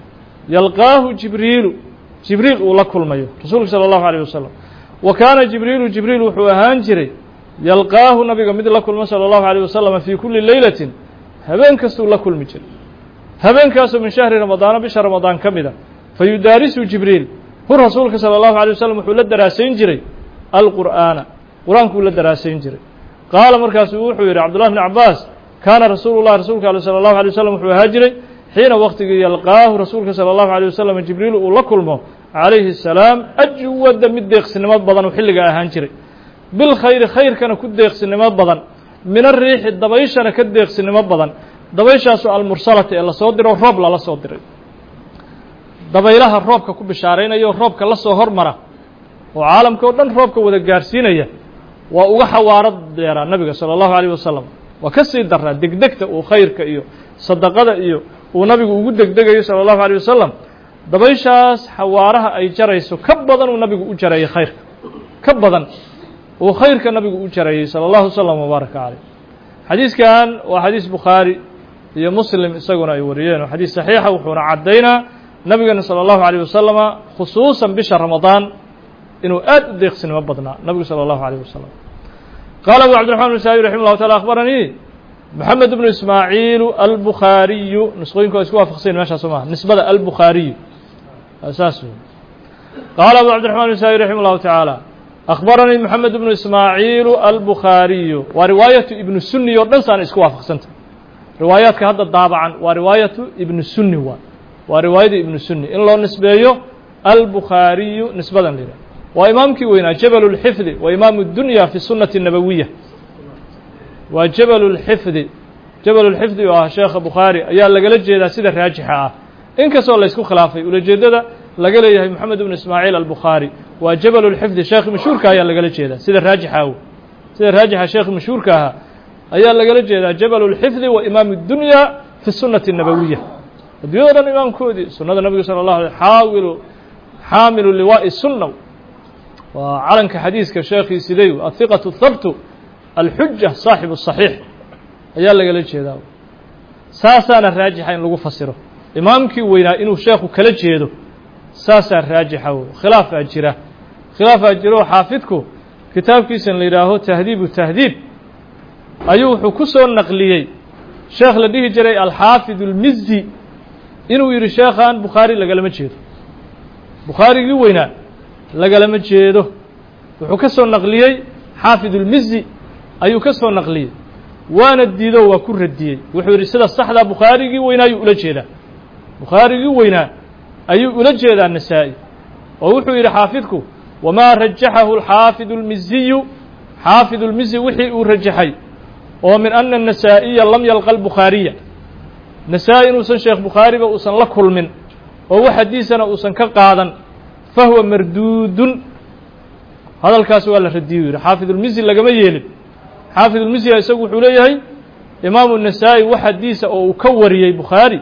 yalqaahu jibriil uu la kulmayo rasuulka salى الlahu عalيه wasalam wa kaana jibriil wuxuu ahaan jiray yalqaahu nabiga mid la kulma salى الlahu عalيه wasalam fii kuli leylatin habeen kastuu la kulmi jiray habeenkaasoo min shahri ramadaana bisha ramadaan ka mida fayudaarisu jibriil hu rasuulka salى الlahu عalيه wasalam wuxuu la daraasayn jiray alqur'aana qur-aankuu la daraasayn jiray qaala markaasuu wuxuu yidhi cabdullah bn cabaas kaana rasuululah rasuulka ale salى الlahu عalيه wasalam wuxuu ahaa jiray xiina waqtigii yalqaahu rasuulka salى الlahu عalيه wasalam jibriil uu la kulmo calayhi الsalaam ajwada mid deeqsinimo badan uu xilliga ahaan jiray bilkhayri khayrkana ku deeqsinimo badan min ariixi dabayshana ka deeqsinimo badan dabayshaasoo almursalati ee lasoo diro roob lala soo diray dabaylaha roobka ku bishaaraynaya oo roobka la soo hormara oo caalamka oo dhan roobka wada gaarsiinaya waa uga xawaaro deeraa nabiga salى الlahu عalيه wasalam waa ka sii daraa degdegta uu khayrka iyo sadaqada iyo uu nabigu ugu degdegayo salى الlahu عalيه wasalam dabayshaas xawaaraha ay jarayso ka badan uu nabigu u jarayay khayrka ka badan uu khayrka nabigu u jarayay salى الlahu وsلم وbaaraka عalيه xadiiskan waa xadiis bukhaari iyo muslim isaguna ay wariyeen oo xadiis saxiixa wuxuuna caddaynaa nabigana salى الlahu عalيه wasalama khusuusan bisha ramadaan inuu aad u deeqsinimo badnaa nabigu salى الlahu عalيه wasalam qaala abu cabdiرaحman بن saabi raximah الlahu taعala akhbaranii moxamed bnu ismaaciil albukhaariyu nusqooyinku waa isku waafaqsayn meeshaas maaha nisbada albukhaariyu saas qaala abu cabdiرaحman بن saabi raximah الlahu taعaalى akhbaranii moxamed bnu ismaaciil albukhaariyu waa riwaayatu ibnu suni oo dhan saana isku waafaqsanta riwaayaadka hadda daabacan waa riwaayatu ibnu suni waa riwaayada ibnu suni in loo nisbeeyo albukhaariyu nisbadan lida waa imaamkii weynaa jabal اlxifdi wa imaamu اdunya fi sunati الnabawiya waa jabal اlxifdi oo ah sheekha bukhaari ayaa lagala jeedaa sida raajixa ah in kastoo la ysku khilaafay ulajeedada laga leeyahay moxamed ibnu ismaaciil albukhaari waa jabal اlxifdi sheekhi mashhuurka ayaa lagala jeedaa sida raajixa sida raajixa sheekhi mashhuurka ahaa ayaa lagala jeedaa jabal اlxifdi wa imaamu اdunya fi sunati الnabawiya addunyado dhan imaamkoodii sunada nabiga salى الlahu alيه xaamilu liwaaءi sunna waa calanka xadiiska sheekhii siday ahiqaةu habtu alxuja saaxibu الصaxiix ayaa lagala jeedaa saasaana raajixa in lagu fasiro imaamkii weynaa inuu sheekhu kala jeedo saasaa raajixa khilaafaa jiro xaafidku kitaabkiisan la yidhaaho tahdiibu tahdiib ayuu wuxuu ku soo naqliyey sheekh la dhihi jiray alxaafid اlmizi inuu yidhi sheekhan bukhaari lagalama jeedo bukhaarigii weynaa lagalama jeedo wuxuu ka soo naqliyey xaafid اlmizi ayuu ka soo naqliyey waana diido waa ku radiyey wuxuu yidhi sida saxdaa bukhaarigii weynaa ayuu ula jeedaa bukhaarigii weynaa ayuu ula jeedaa nasaa-i oo wuxuu yidhi xaafidku wamaa rajaxahu alxaafidu اlmiziyu xaafidu اlmizi wixii uu rajaxay oo min ana النasaa'iya lam yalqa الbukhaariya nasaa-i inuusan sheekh bukhaariba uusan la kulmin oo wax xadiisana uusan ka qaadan fahuwa marduudun hadalkaas waa la radiyey yidhi xaafid اlmizi lagama yeelin xaafid اlmizya isagu wuxuu leeyahay imaamu النasaa'i wax xadiisa oo uu ka wariyey bukhaari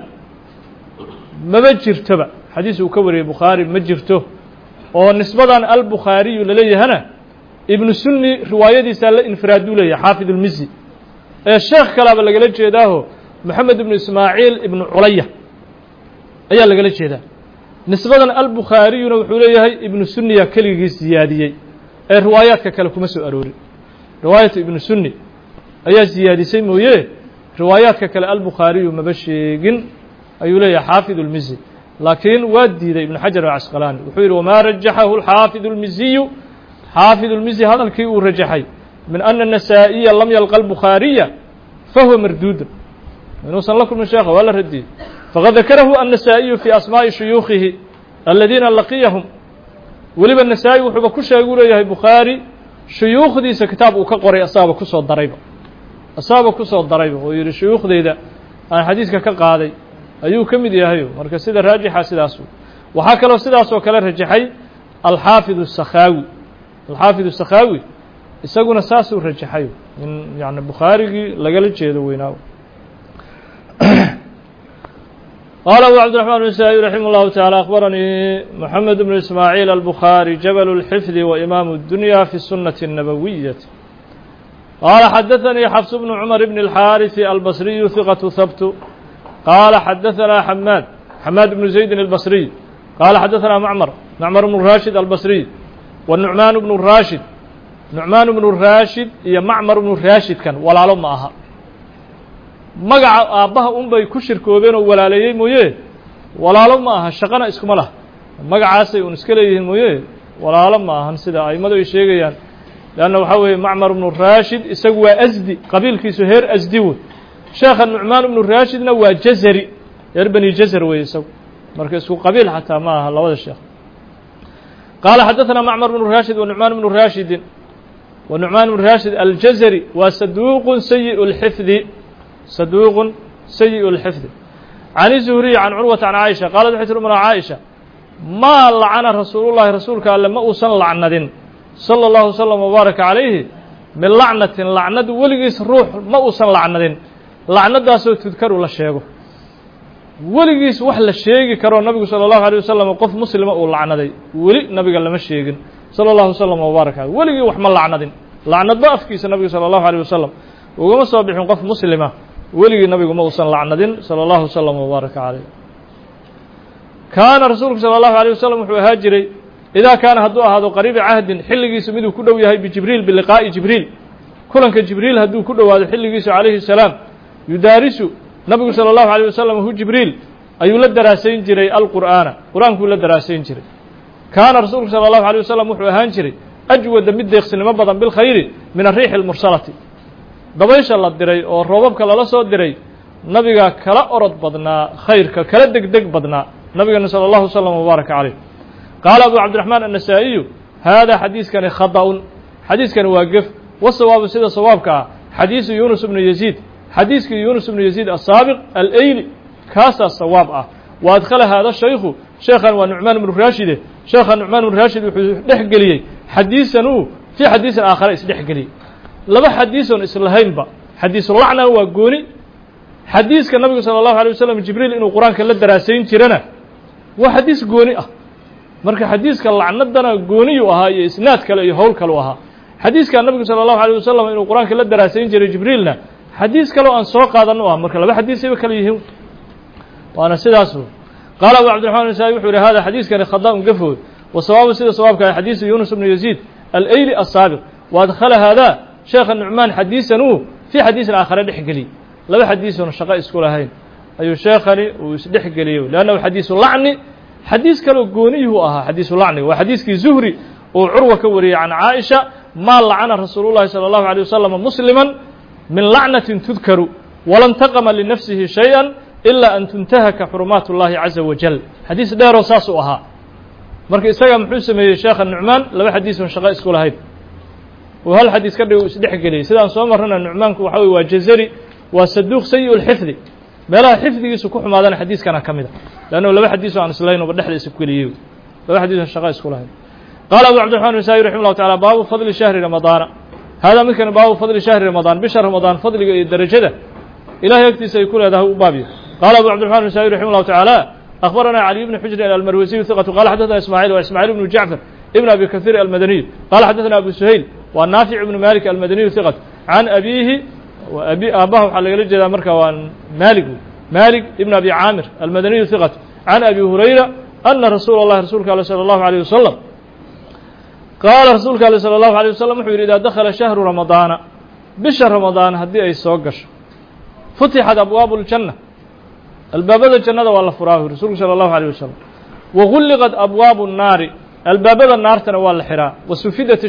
maba jirtoba xadiis uu ka wariyey bukhaari ma jirto oo nisbadan albukhaariyu laleeyahana ibnu suni riwaayadiisaa la infiraaduu leeyahay xaafid اlmizi ee sheekh kalaaba lagala jeedaaho moxamed ibnu ismaaciil ibnu culaya ayaa lagala jeedaa nisbadan albukhaariyuna wuxuu leeyahay ibnu suniya keligii ziyaadiyey ee riwaayaadka kale kuma soo aroorin riwaayatu ibnu suni ayaa ziyaadisay mooye riwaayaadka kale albukhaariyu maba sheegin ayuu leeyahay xaafid اlmizi laakiin waa diiday ibnu xajar alcasqalaani wuxuu yidhi wamaa rajaxahu alxaafid اlmiziyu xaafid اlmizi hadalkii uu rajaxay min ana النasaa'iya lam yalqa الbukhaariya fahuwa marduudun inuusan la kulmin sheekha waa la radiyey faqad dakarahu النasaa'iyu fii asmaaءi shuyuukhihi aladiina laqiyahum weliba nasaa-i wuxuuba ku sheegu leeyahay bukhaari shuyuukhdiisa kitaab uu ka qoray asaaba kusoo darayba oo yidhi shuyuukhdeyda aan xadiiska ka qaaday ayuu ka mid yahay marka sida raajixa sidaas waxaa kaloo sidaas oo kale rajaxay alxaafid الsakhaawi isaguna saasuu rajaxay in yani bukhaarigii lagala jeedo weynaaw qaala abu cabdiرaحman بن saabi raximah الlahu taعalى akhbaranii moxamed bnu ismaaciil albukhaari jabal اlxifdi wa imaamu الdunya fi الsunaةi الnabawiyati qaala xadaثanii xafs bnu cmar bn الxaariثi albasriyu hiqaةu habtu qaala xadaثanaa xamaad حماد بن زيد البصري قال حدثنا معمر بن راشد البصري والنعمان بن الراشد نعمان بن الراشد يا معمر بن الراشد كان ولا لهم معها مقع أبها bay ku shirkoobeen oo walaalayay mooyee walaalo ma aha shaqana iskuma lah magacaasay uu iska leeyahay mooyee walaalo ma ahan sida ay madu sheegayaan laana waxa weeye Macmar ibn Rashid isagu waa Asdi qabiilkiisu heer Asdi uu Sheekh Nu'man ibn Rashidna waa Jazari reer bani Jazar weeye isagu marka isku qabiil xataa ma aha labada sheekh قال حدثنا معمر بن راشد ونعمان بن راشد ونعمان بن راشد الجزري وصدوق سيء الحفظ صدوق سيء الحفظ عن الزهري عن عروة عن عائشة قالت حيث من عائشة ما لعن رسول الله رسولك لما أوصل لعنة صلى الله وسلم وبارك عليه من لعنة لعنة ولقيس روح ما أوصل لعنة لعنة داسو تذكر ولا شيء ولقيس وحل الشيء كرو النبي صلى الله عليه وسلم وقف مسلم أو لعنة ولي النبي قال لما الشيء صلى الله وسلم وبارك عليه ولقي وحمل لعنة لعنة ضعف كيس النبي صلى الله عليه وسلم وقام صابح وقف مسلمة ولقي النبي ما وصل لعنة صلى الله وسلم وبارك عليه كان رسولك صلى الله عليه وسلم هاجري إذا كان هذا قريب عهد حلقي سميده كله يهي بجبريل بلقاء جبريل كلن كجبريل هدو كله هذا حلقي عليه السلام يدارس نبي صلى الله عليه وسلم هو جبريل أي ولد دراسين جري القرآن كل دراسين جري كان رسولك صلى الله عليه وسلم هاجري أجود مد يغسل مبضا بالخير من الريح المرسلة dabaysha la diray oo roobabka lala soo diray nabiga kala orod badnaa khayrka kala degdeg badnaa nabigana sallallahu alayhi wasallam mubaaraka alayh qala abu abdurrahman an-nasa'i hada hadithkan khada'un hadithkan waqif wasawab sida sawabka hadith yunus ibn yazid hadithki yunus ibn yazid as-sabiq al-ayli kaasa sawab ah wa adkhala hada shaykh shaykhan wa nu'man ibn rashid shaykhan nu'man ibn rashid wuxuu dhexgeliyay hadithanu fi hadith aakhar isdhexgeliyay laba xadiisoon islahaynba xadiisul lacna waa gooni xadiiska nabiga sallallahu alayhi wasallam jibriil inuu quraanka la daraasayn jirana waa xadiis gooni ah marka xadiiska lacnadana gooni uu ahaa iyo isnaad kale iyo hawl kale uu ahaa xadiiska nabiga sallallahu alayhi wasallam inuu quraanka la daraasayn jiray jibriilna xadiis kale oo aan soo qaadano ah marka laba xadiis ay kala yihiin waana sidaas qala abu abdurrahman an-nasa'i wuxuu yiri hada xadiiskan khada'un gafood wa sawabu sida sawabka xadiis yunus ibn yazid al-ayli as-sabiq wa adkhala hada شيخ النعمان حديثا في حديث آخر دحقلي لا حديث شقاء اسكولهين أي شيخني ودحقلي لأنه حديث لعني حديث كانوا قونيه حديث لعني وحديث كي زهري وعروة كوري عن عائشة ما لعن رسول الله صلى الله عليه وسلم مسلما من لعنة تذكر ولا انتقم لنفسه شيئا إلا أن تنتهك حرمات الله عز وجل حديث دار وساسها مركز إساق محوسم شيخ النعمان لا حديث شقاء اسكولهين وهل حديث كده يسدحقلي سيدان سو مرنا نعمان waxa way waa jazari waa saduq sayyul hifdi meelaha xifdigiisu ku xumaadana xadiis kana kamida laano laba xadiis oo aan islayn oo dhaxda isku kaliyo laba xadiis shaqo isku lahayn qala abu abdurrahman an-nasa'i rahimahullah ta'ala baabu fadli shahri ramadan hada midkan baabu fadli shahri ramadan bishar ramadan fadliga iyo darajada ilaahay agtiisa ay ku leedahay u baabiyo qala abu abdurrahman an-nasa'i rahimahullah ta'ala akhbarana ali ibn hujr al-marwazi thiqatu qala hadathana isma'il ibn ja'far ابن أبي كثير المدني قال حدثنا أبو سهيل والنافع بن مالك المدني ثقة عن أبيه وأبي أباه على رجل مركا مالك ابن أبي عامر المدني ثقة عن أبي هريرة أن رسولك صلى الله عليه وسلم قال رسولك صلى الله عليه وسلم إذا دخل شهر رمضان بشهر رمضان هدي أي سوقش فتحت أبواب الجنة الباب الجنة والله فراه رسولك صلى الله عليه وسلم وغلقت أبواب النار البابada naartana waa la xiraa wasufidat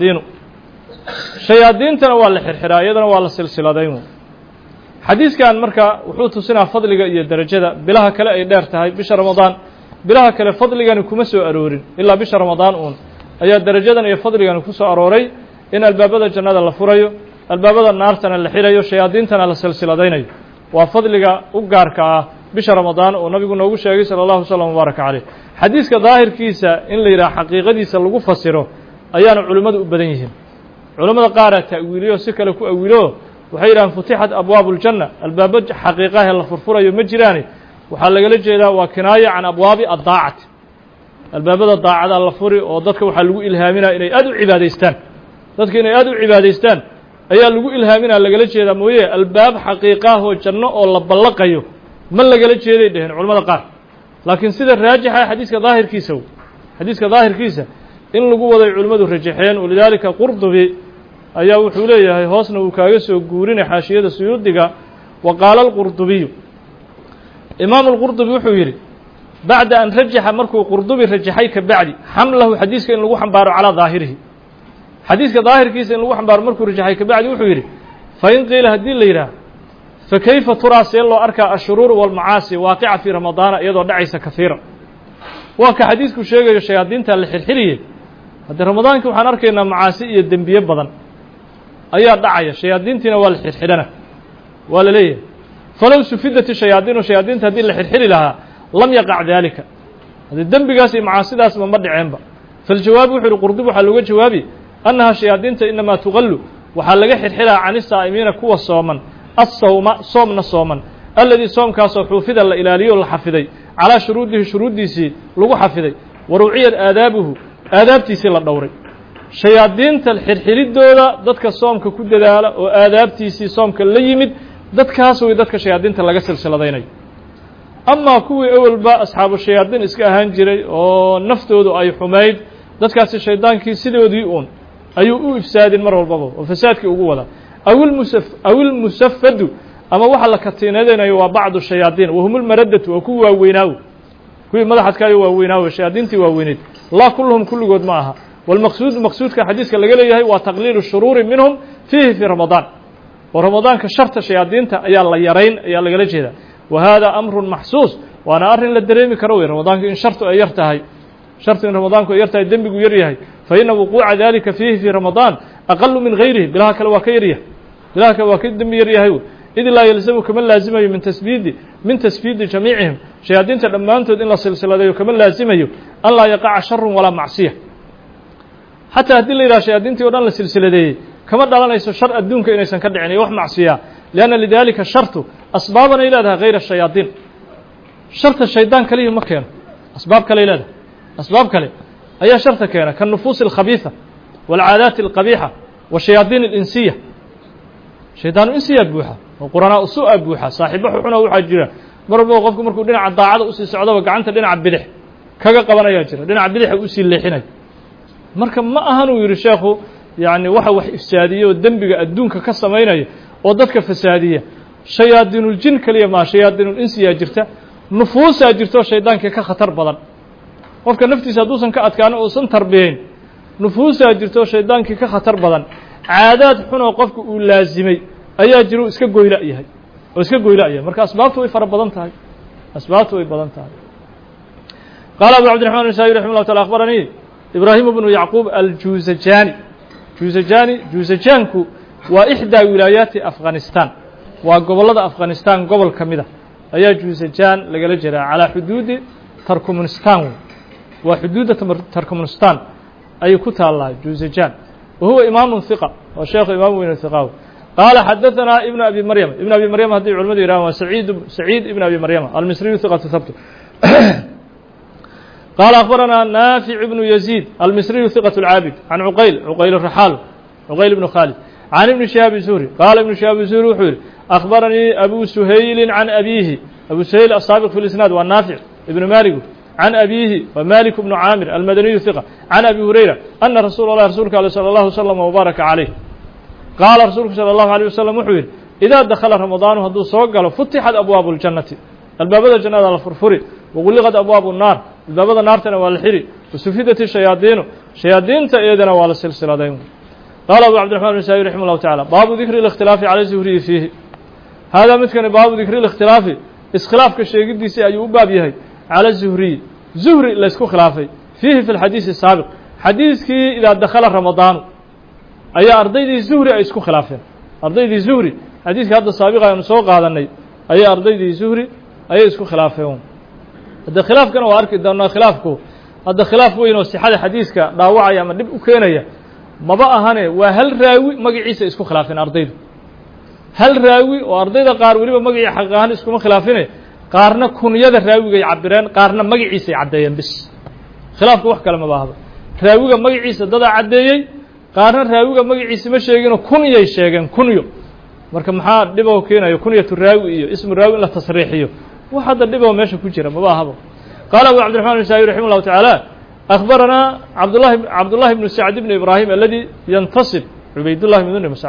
shayaadiintana waa la xirxiraa iyadana waa la silsiladeyn xadiiskan marka wuxuu tusinaa fadliga iyo darajada bilaha kale ay dheer tahay bisha ramadaan bilaha kale fadligani kuma soo aroorin ilaa bisha ramadaan ayaa darajadan iyo fadligani ku soo arooray in albaabada jannada la furayo albaabada naartana la xirayo shayaadiintana la silsiladeynayo waa fadliga u gaarka ah bisha ramadaan oo nabigu noogu sheegay sallallahu alayhi wasallam baraka alayh xadiiska daahirkiisa in la yiraahdo xaqiiqadiisa lagu fasiro ayaana culimadu u badan yihiin culimada qaar ta'wiiliyo si kale ku awilo waxay yiraahdaan futihat abwaabul janna albaab xaqiiqaha la furfurayo ma jiraan waxa laga jeedaa waa kinaaya can abwaabi ad-daa'at albaabada daacada la furi oo dadka waxa lagu ilhaaminaa inay aad u cibaadaystaan dadka inay aad u cibaadaystaan ayaa lagu ilhaaminaa laga jeedaa mooyee albaab xaqiiqaha oo janno oo la ballaqayo ma laga jeeday dheheen culimada qaar laakiin sida raajixa xadiiska daahirkiisa xadiiska daahirkiisa in lagu waday culimmadu rajaxeen walidaalika qurdubi ayaa wuxuu leeyahay hoosna uu kaaga soo guurinay xaashiyada suyuudiga wa qaala alqurdubiyu imaam alqurdubi wuxuu yidhi bacda an rajaxa markuu qurdubi rajaxay ka bacdi xamlahu xadiiska in lagu xambaaro calaa daahirihi xadiiska daahirkiisa in lagu xambaaro markuu rajaxay ka bacdi wuxuu yidhi fain qiila haddii la yidhaah fakayfa turaa see loo arkaa ashuruur walmacaasi waaqica fii ramadaana iyadoo dhacaysa kahiira waa ka xadiisku sheegayo shayaadiinta la xirxiriyey haddii ramadaankii waxaan arkaynaa macaasi iyo dembiye badan ayaa dhacaya shayaadiintiina waa la xirxidhana waa la leeyahay falow sufidati shayaadiinu shayaadiinta haddii la xirxiri lahaa lam yaqac daalika haddii dembigaas iyo macaasidaasba ma dhaceenba faljawaabu wuxuu yihi qurdub waxaa looga jawaabi annaha shayaadiinta inamaa tuqallu waxaa laga xirxiraa cani saa'imiina kuwa sooman assawma soomna sooman alladii soomkaasoo xuufida la ilaaliyo la xafiday calaa shuruudihi shuruuddiisii lagu xafiday waruuciyad aadaabuhu aadaabtiisii la dhowray shayaadiinta xirxiridooda dadka soomka ku dadaala oo aadaabtiisii soomka la yimid dadkaas way dadka shayaadiinta laga silsiladaynayo amaa kuwii awalba asxaabu shayaadiin iska ahaan jiray oo naftoodu ay xumayd dadkaasi shaydaankii sidoodii uun ayuu u ifsaadin mar walbaba oo fasaadkii ugu wadaa awilmusafadu ama waxa la katiinadaynayo waa bacdu shayaadiin wahum lmaradatu waa kuwii waaweynaawo kuwii madaxadkaayo waaweynaawo shayaadiintii waaweyneyd laa kulluhum kulligood ma aha walmaqsuud maqsuudka xadiiska laga leeyahay waa taqliilu shuruuri minhum fiihi fii ramadaan oo ramadaanka sharta shayaadiinta ayaa la yarayn ayaa lagala jeedaa wa hada amrun maxsuus waana arrin la dareemi karo wey ramadaanku in shartu ay yar tahay shartu in ramadaanku ay yar tahay dembigu yar yahay fa ina wuquuca dalika fiihi fii ramadaan aqalu min gayrihi bilaha kale waa ka yaryahay bilaha kale waa ka dembi yar yahay id laa yalzamu kama laazimayo min tasfiidi jamiicihim shayaadiinta dhammaantood in la silsiladeeyo kama laazimayo an laa yaqaca sharun walaa macsiya xataa haddii la yidhaha shayaadiintii o dhan la silsiladeeyey kama dhalanayso shar adduunka inaysan ka dhicin iyo wax macsiyaa lianna lidalika shartu asbaaban ay leedahay hayra shayaadiin sharta shaydaan kaliya ma keeno asbaab kaley leedahay asbaab kale ayaa sharta keena kanufuusi alkhabiisa waalcaadaati alqabiixa washayaadiin alinsiya shaydaanu insiyaa buuxa oo quranaa usu-a buuxa saaxiibo xuxuna waxaa jira mar walbaba qofku markuu dhinaca daacada usii socdaba gacanta dhinaca bidix kaga qabanayaa jira dhinaca bidixa usii leexinayo marka ma ahan uu yidhi sheekhu yacni waxa wax ifsaadiya oo dembiga adduunka ka samaynaya oo dadka fasaadiya shayaadiinuljin keliya maa shayaadiinulinsiyaa jirta nufuusaa jirto shaydaankii ka khatar badan qofka naftiisa hadduusan ka adkaano uusan tarbiyayn nufuusaa jirto shaydaankii ka khatar badan caadaad xunoo qofka uu laasimay ayaa jiro iska goyla yahay oo iska goyla yahay marka asbaabtu way fara badan tahay asbaabtu way badan tahay qaala abu cabdiraxmaan an-nasaa'i raximah llah taala akhbaranii ibraahim bnu yacquub aljuusajani juusajaanku waa ixdaa wilaayaati afghanistan waa gobollada afghanistan gobol ka mida ayaa juusajaan lagala jiraa calaa xuduudi tarkumunistan waa xuduudda tarkumunistan ayay ku taallaa juusajaan wa huwa imaamu hiqa waa sheekhu imaam weyn hiqaaw qaala xadaثanaa ibn abi maryama ibn abi maryama haddii culamadu yidhahan waa saciid ibn abi maryama almisriyu hiqatu habtu قال أخبرنا نافع بن يزيد المصري ثقة العابد عن عقيل الرحال عقيل بن خالد عن ابن شهاب الزهري قال ابن شهاب الزهري وحير أخبرني أبو سهيل عن أبيه أبو سهيل السابق في الإسناد والنافع ابن مالك عن أبيه ومالك بن عامر المدني ثقة عن أبي هريرة أن رسول الله رسولك صلى الله عليه وسلم وبارك عليه قال رسولك صلى الله عليه وسلم وحير إذا دخل رمضان هدو سوق فتحت أبواب الجنة الباب الجنة على فرفري وغلقت أبواب النار الباب نارتنا والحري وسفدت الشياطين شياطين تأيدنا وعلى السلسلة دائما قال أبو عبد الرحمن بن سعيد رحمه الله تعالى باب ذكر الاختلاف على الزهري فيه هذا مثل باب ذكر الاختلاف اسخلاف كالشيء قد يسي أيوب بابيه على الزهري زهري لا يسكو خلافي فيه في الحديث السابق حديث كي إذا دخل رمضان أي أرضي دي زهري أي يسكو خلافي أرضي دي زهري حديث هذا السابق أي نسوق هذا النيل أي أرضي دي زهري أي يسكو خلافيهم هذا خلاف كان وارك دانا خلافكو هذا خلاف وين صحة حديثك داوعيا ما دب وكينيا ما بقى هنا وهل راوي مجلس اسكو خلافين أرضيده هل راوي وأرضيده قار ولي مجلس حقهان اسكو خلافينه قارنا كونيا ذا راوي يعبران قارنا مجلس عديان بس خلافك وح كلام بهذا راوي مجلس ضد عديان قارنا راوي مجلس ما شيء كونيا يشيء كونيو marka maxaa dhibo keenayo kunyatu raawi iyo ismu raawi la tasriixiyo waxa dhibo meesha ku jira ma baahaba قال أبو عبد الرحمن النسائي رحمه الله تعالى أخبرنا عبد الله بن سعد بن إبراهيم الذي ينتصب عبيد الله بن ذنب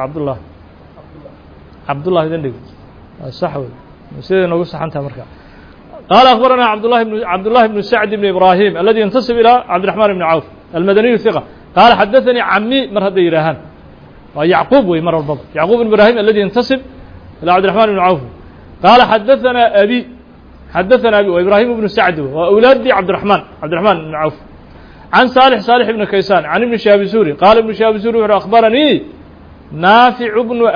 عبد الله ذنب صحوي سيدنا نقول صحنتها مركا قال أخبرنا عبد الله بن سعد بن إبراهيم الذي ينتصب إلى عبد الرحمن بن عوف المدني ثقة قال حدثني عمي مر هذا يراهن ويعقوب ويمر البض يعقوب بن إبراهيم الذي ينتصب إلى عبد الرحمن بن عوف قال حدثنا أبي وإبراهيم بن سعد وأولادي عبد الرحمن بن عوف عن صالح بن كيسان عن ابن شهاب الزهري قال ابن شهاب الزهري أخبرني نافع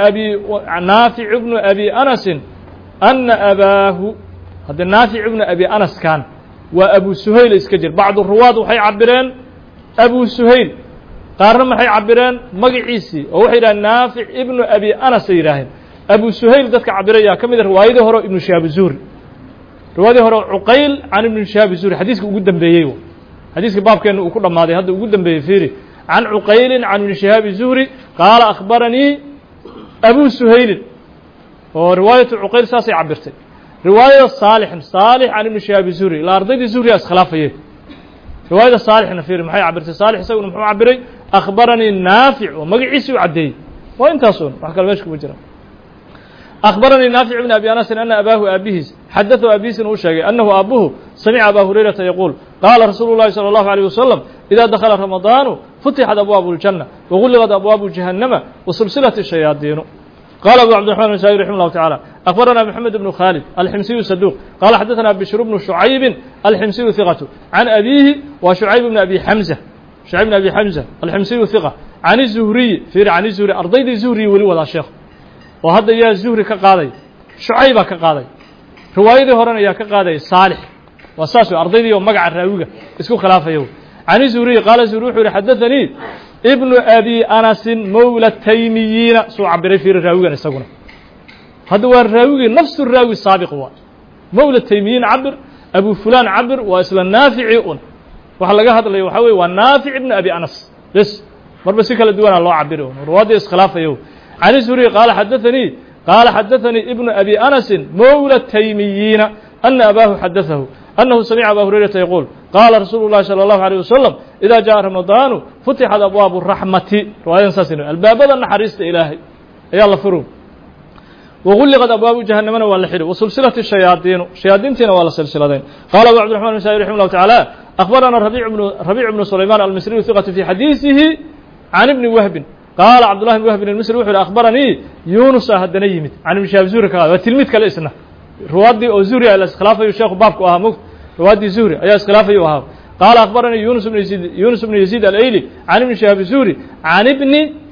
بن أبي أنس أن أباه هذا نافع بن أبي أنس كان وأبو سهيل إسكجر بعض الرواد وحي عبرين أبو سهيل قارن ما حي عبرين مقعيسي ووحي نافع ابن أبي أنس يراهن أبو سهيل ذاتك عبرية كم إذا روايده هو ابن شهاب الزهري روايده هو عقيل عن ابن شهاب الزهري حديثك قدام بيهو حديثك باب كان وكل ماضي هذا قدام بيفيري عن عقيل عن ابن شهاب الزهري قال أخبرني أبو سهيل ورواية عقيل ساسي عبرتي رواية صالح عن ابن شهاب الزهري لا أرضي الزهري أسخلافيه رواية صالح نفير محي عبرتي صالح سوى محمد عبري أخبرني نافع ومقعيسي وعدي وإن تصون وحكى المشك بجرم أخبرني نافع بن أبي أنس أن أبيه حدثه أبيس وشاقي أنه أبوه سمع أبا هريرة يقول قال رسول الله صلى الله عليه وسلم إذا دخل رمضان فتحت أبواب الجنة وغلقت أبواب جهنم وسلسلة الشياطين قال أبو عبد الرحمن النسائي رحمه الله تعالى أخبرنا محمد بن خالد الحمصي صدوق قال حدثنا بشر بن شعيب الحمصي ثقة عن أبيه وشعيب بن أبي حمزة الحمصي ثقة عن الزهري عن الزهري أرضي الزهري ولي ولا شيخ وهذا يا الزهري كقاضي شعيبة كقاضي رواية هرنا يا كقاضي صالح وأساسه أرضي يوم مقع الراوية اسكو خلافه يوم عن الزهري قال الزهري حدثني ابن أبي أنس مولى التيميين سو عبري في الراوية نستقونه هذا هو الراوي نفس الراوي السابق هو مولى التيميين عبر أبو فلان عبر وأصل النافعون وحلقة هذا اللي يحوي والنافع ابن أبي أنس بس مربسك الدوان الله عبره روادي خلافه يوم عن الزهري قال حدثني ابن أبي أنس مولى التيميين أن أباه حدثه أنه سمع أبا هريرة يقول قال رسول الله صلى الله عليه وسلم إذا جاء رمضان فتحت أبواب الرحمة رواية ساسنة الباب ذا نحرست إلهي يلا فرو وغلقت أبواب جهنم والحر وسلسلة الشياطين ولا سلسلتين قال أبو عبد الرحمن النسائي رحمه الله تعالى أخبرنا ربيع بن سليمان المصري ثقة في حديثه عن ابن وهب قال عبد الله بن وهب المصري وحده أخبرني يونس هدني يمت عن ابن شهاب الزهري قال وتلميذ كالاسنة روادي أو زهري على خلافه الشيخ بابك وهمك روادي زهري أي خلافه وهم قال أخبرني يونس بن يزيد الأيلي عن ابن شهاب الزهري عن ابن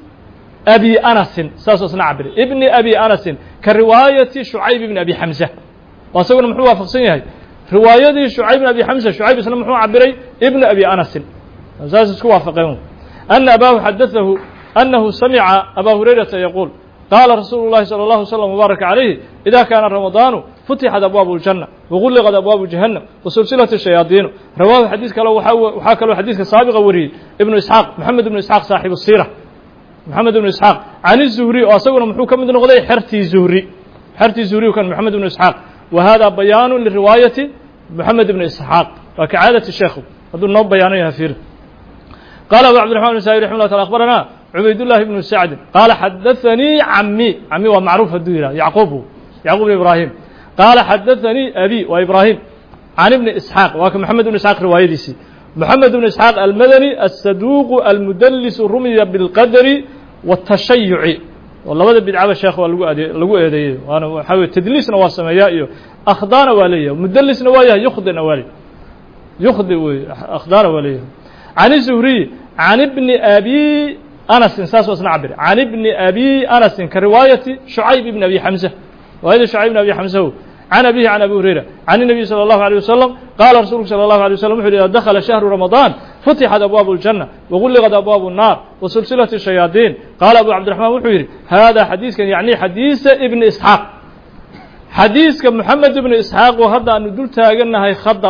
أبي أنس ساسنا عبر ابن أبي أنس كرواية شعيب بن أبي حمزة وسوينا محوا فقصينها رواية شعيب بن أبي حمزة شعيب بن محوا عبري ابن أبي أنس أساس سكوا فقيهم أن أباه حدثه أنه سمع أبا هريرة يقول قال رسول الله صلى الله عليه وسلم وبارك عليه إذا كان رمضان فتحت أبواب الجنة وغلقت أبواب جهنم وسلسلة الشياطين رواه حديث كله وحاكى له حديث سابق وري ابن إسحاق محمد بن إسحاق صاحب السيرة محمد بن إسحاق عن الزهري وأصورنا محوكا من نقضي حرتي الزهري وكان محمد بن إسحاق وهذا بيان لرواية محمد بن إسحاق وكعادة الشيخ هذا النوب بيانيها فيه قال أبو عبد الرحمن النسائي رحمه الله تعالى أخبرنا عبيد الله بن سعد قال حدثني عمي ومعروف الدويرة يعقوب بن إبراهيم قال حدثني أبي وإبراهيم عن ابن إسحاق وكان محمد بن إسحاق روايتي محمد بن إسحاق المدني الصدوق المدلس رمي بالقدر والتشيع والله هذا بدعة الشيخ لقوا يديه وأنا حاول تدليس نواس سمايا أخضان وليه مدلس نوايا يخضي أخضان وليه عن الزهري عن ابن أبي أنس ساس وسنعبر عن ابن أبي أنس كرواية شعيب بن أبي حمزة وهذا شعيب بن أبي حمزة عن أبيه عن أبي هريرة عن النبي صلى الله عليه وسلم قال رسول صلى الله عليه وسلم إذا دخل شهر رمضان فتحت أبواب الجنة وغلقت أبواب النار وسلسلة الشياطين قال أبو عبد الرحمن وحيري هذا حديث كان يعني حديث ابن إسحاق حديث محمد بن إسحاق وهذا أن دلتها أنها خطأ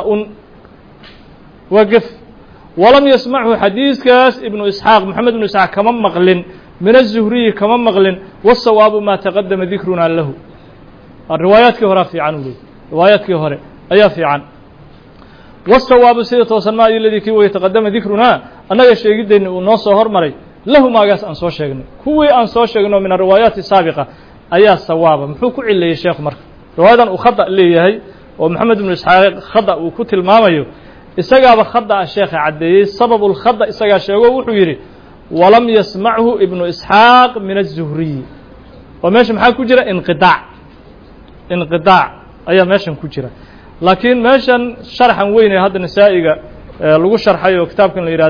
وقف ولم يسمعه حديث كاس ابن إسحاق محمد بن إسحاق كمان مغلن من الزهري كمان مغلن والصواب ما تقدم ذكرنا له الروايات كهرة في عنه روايات كهرة أي في عن والصواب سيدة وسلماء الذي كي ويتقدم ذكرنا أنه يشيقد أن النص هرمري له ما قاس أنصو شيقنا كوي أنصو شيقنا من الروايات السابقة أي الصواب محوكو إلا يا شيخ مرك رواية أخطأ لي هي ومحمد بن إسحاق خطأ وكتل ماميو إساقا بخطأ الشيخ عدي سبب الخطأ إساقا الشيخ وحيري ولم يسمعه ابن إسحاق من الزهري وماشي محاك كجرة انقطاع أي ماشي كجرة لكن ماشي شرحا وين هذا النسائق لغو شرحيو كتاب كان ليرا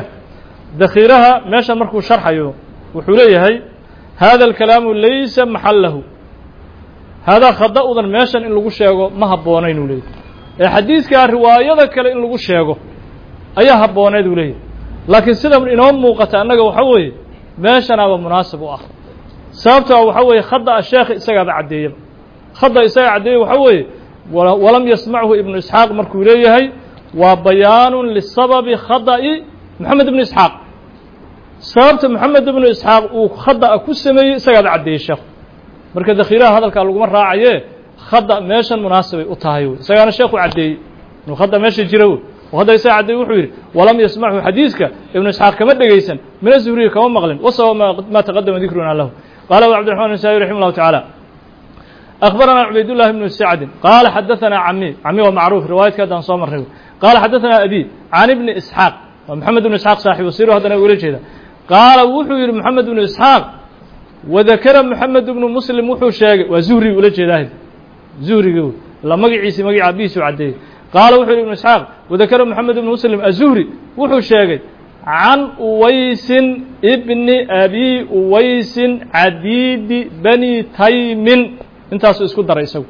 دخيرها ماشي مركو شرحيو وحوليه هي هذا الكلام ليس محله هذا خطأ أيضا ماشي إن لغو شيغو ما هبونين وليه حديث كان رواية كلا إن لغو شيغو أي هبونين وليه لكن سيدا من إنهم موقتا أنك وحوي ماشي أنا بمناسب وآخر سببته وحوي خطأ الشيخ إساقا بعديه خطأ إساقا عديه وحوي ولم يسمعه ابن إسحاق مركوليه وبيان للسبب خطأ محمد بن إسحاق سببت محمد بن إسحاق وخطأ كسمي إساقا بعديه الشيخ مركز دخيرها هذا الكلام لقمر راعيه خطأ ماشي مناسب أطاهيو إساقا الشيخ عديه وخطأ ماشي جيرو وهذا يساعد عدي وحوير ولم يسمعه حديثك ابن إسحاق كما دغيسن من الزهري كما مقلن وصوا ما تقدم ذكرنا له قال عبد الرحمن النسائي رحمه الله تعالى أخبرنا عبيد الله بن سعد قال حدثنا عمي ومعروف رواية كذا عن صامر قال حدثنا أبي عن ابن إسحاق ومحمد بن إسحاق صاحب السير وهذا نقول كذا قال وحوير محمد بن إسحاق وذكر محمد بن مسلم وحو شاق وزهري ولا كذا زهري يقول لا مقع عيسى مقع عبيس وعديه قال وحو ابن إسحاق وذكر محمد بن مسلم الزهري وحو شاقي عن أويس ابن أبي أويس عديد بني تيم انتاسو اسكو دريسو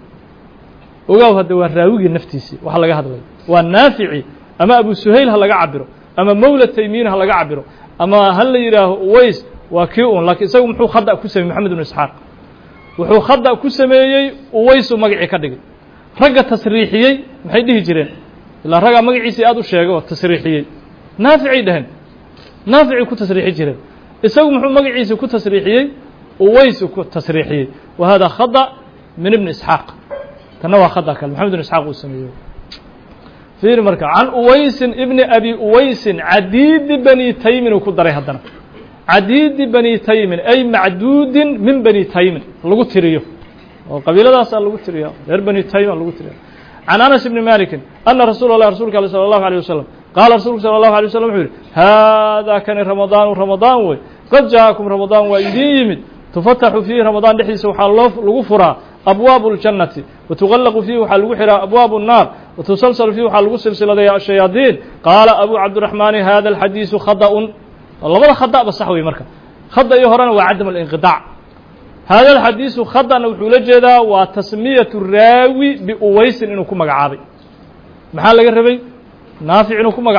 وقاو هذا الراوي النفتيسي وحا لغا هدلay waa naafici ama abu suhayl ha laga cabiro ama mawla taymiin ha laga cabiro ama hal la yiraaho uways waa kii uun laakiin isagu muxuu khada ku sameeyay maxamed ibn isxaaq wuxuu khada ku sameeyay uways magaci ka dhigay ragga tasriixiyay maxay dhihi jireen ilaa ragga magaciisa aad u sheego tasriixiyay naafici dhahan naafici ku tasriixi jireen isagu muxuu magaciisa ku tasriixiyay uways ku tasriixiyay وهذا خطأ من ابن إسحاق تنوى خطأ كلام محمد بن إسحاق وسميه في المركع عن أويس ابن أبي أويس عديد بني تيم وكدره هذا عديد بني تيم أي معدود من بني تيم لغو تريو وقبيلة أصلا لغو تريو غير بني تيم لغو تريو عن أنس بن مالك أن رسول الله صلى الله عليه وسلم قال رسول صلى الله عليه وسلم هذا كان رمضان قد جاءكم رمضان وإيدين تفتح فيه رمضان دحيس وحال لغو فرا أبواب الجنة وتغلق فيه وحال لغو حرا أبواب النار وتسلسل فيه وحال لغو سلسلة الشياطين قال أبو عبد الرحمن هذا الحديث خطأ الله ما خطأ بصحوي مركب خطأ يهران وعدم الانقطاع هذا الحديث خطأ وحول جدا وتسمية الراوي بأويس إنه كم مقعابي محل لغا ربي نافع إنه كم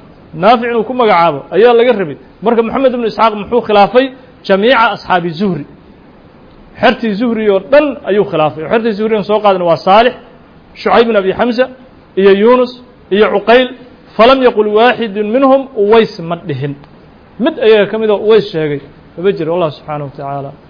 مقعابه أيها لغا ربي مركب محمد بن إسحاق محو خلافي جميع أصحاب الزهري حرتي زهري ودن أيو خلافي حرتي زهري سوق هذا وصالح شعيب بن أبي حمزة إيا يونس إيا عقيل فلم يقل واحد منهم أويس مدهن مد أيها كم إذا أويس شاقي فبجر الله سبحانه وتعالى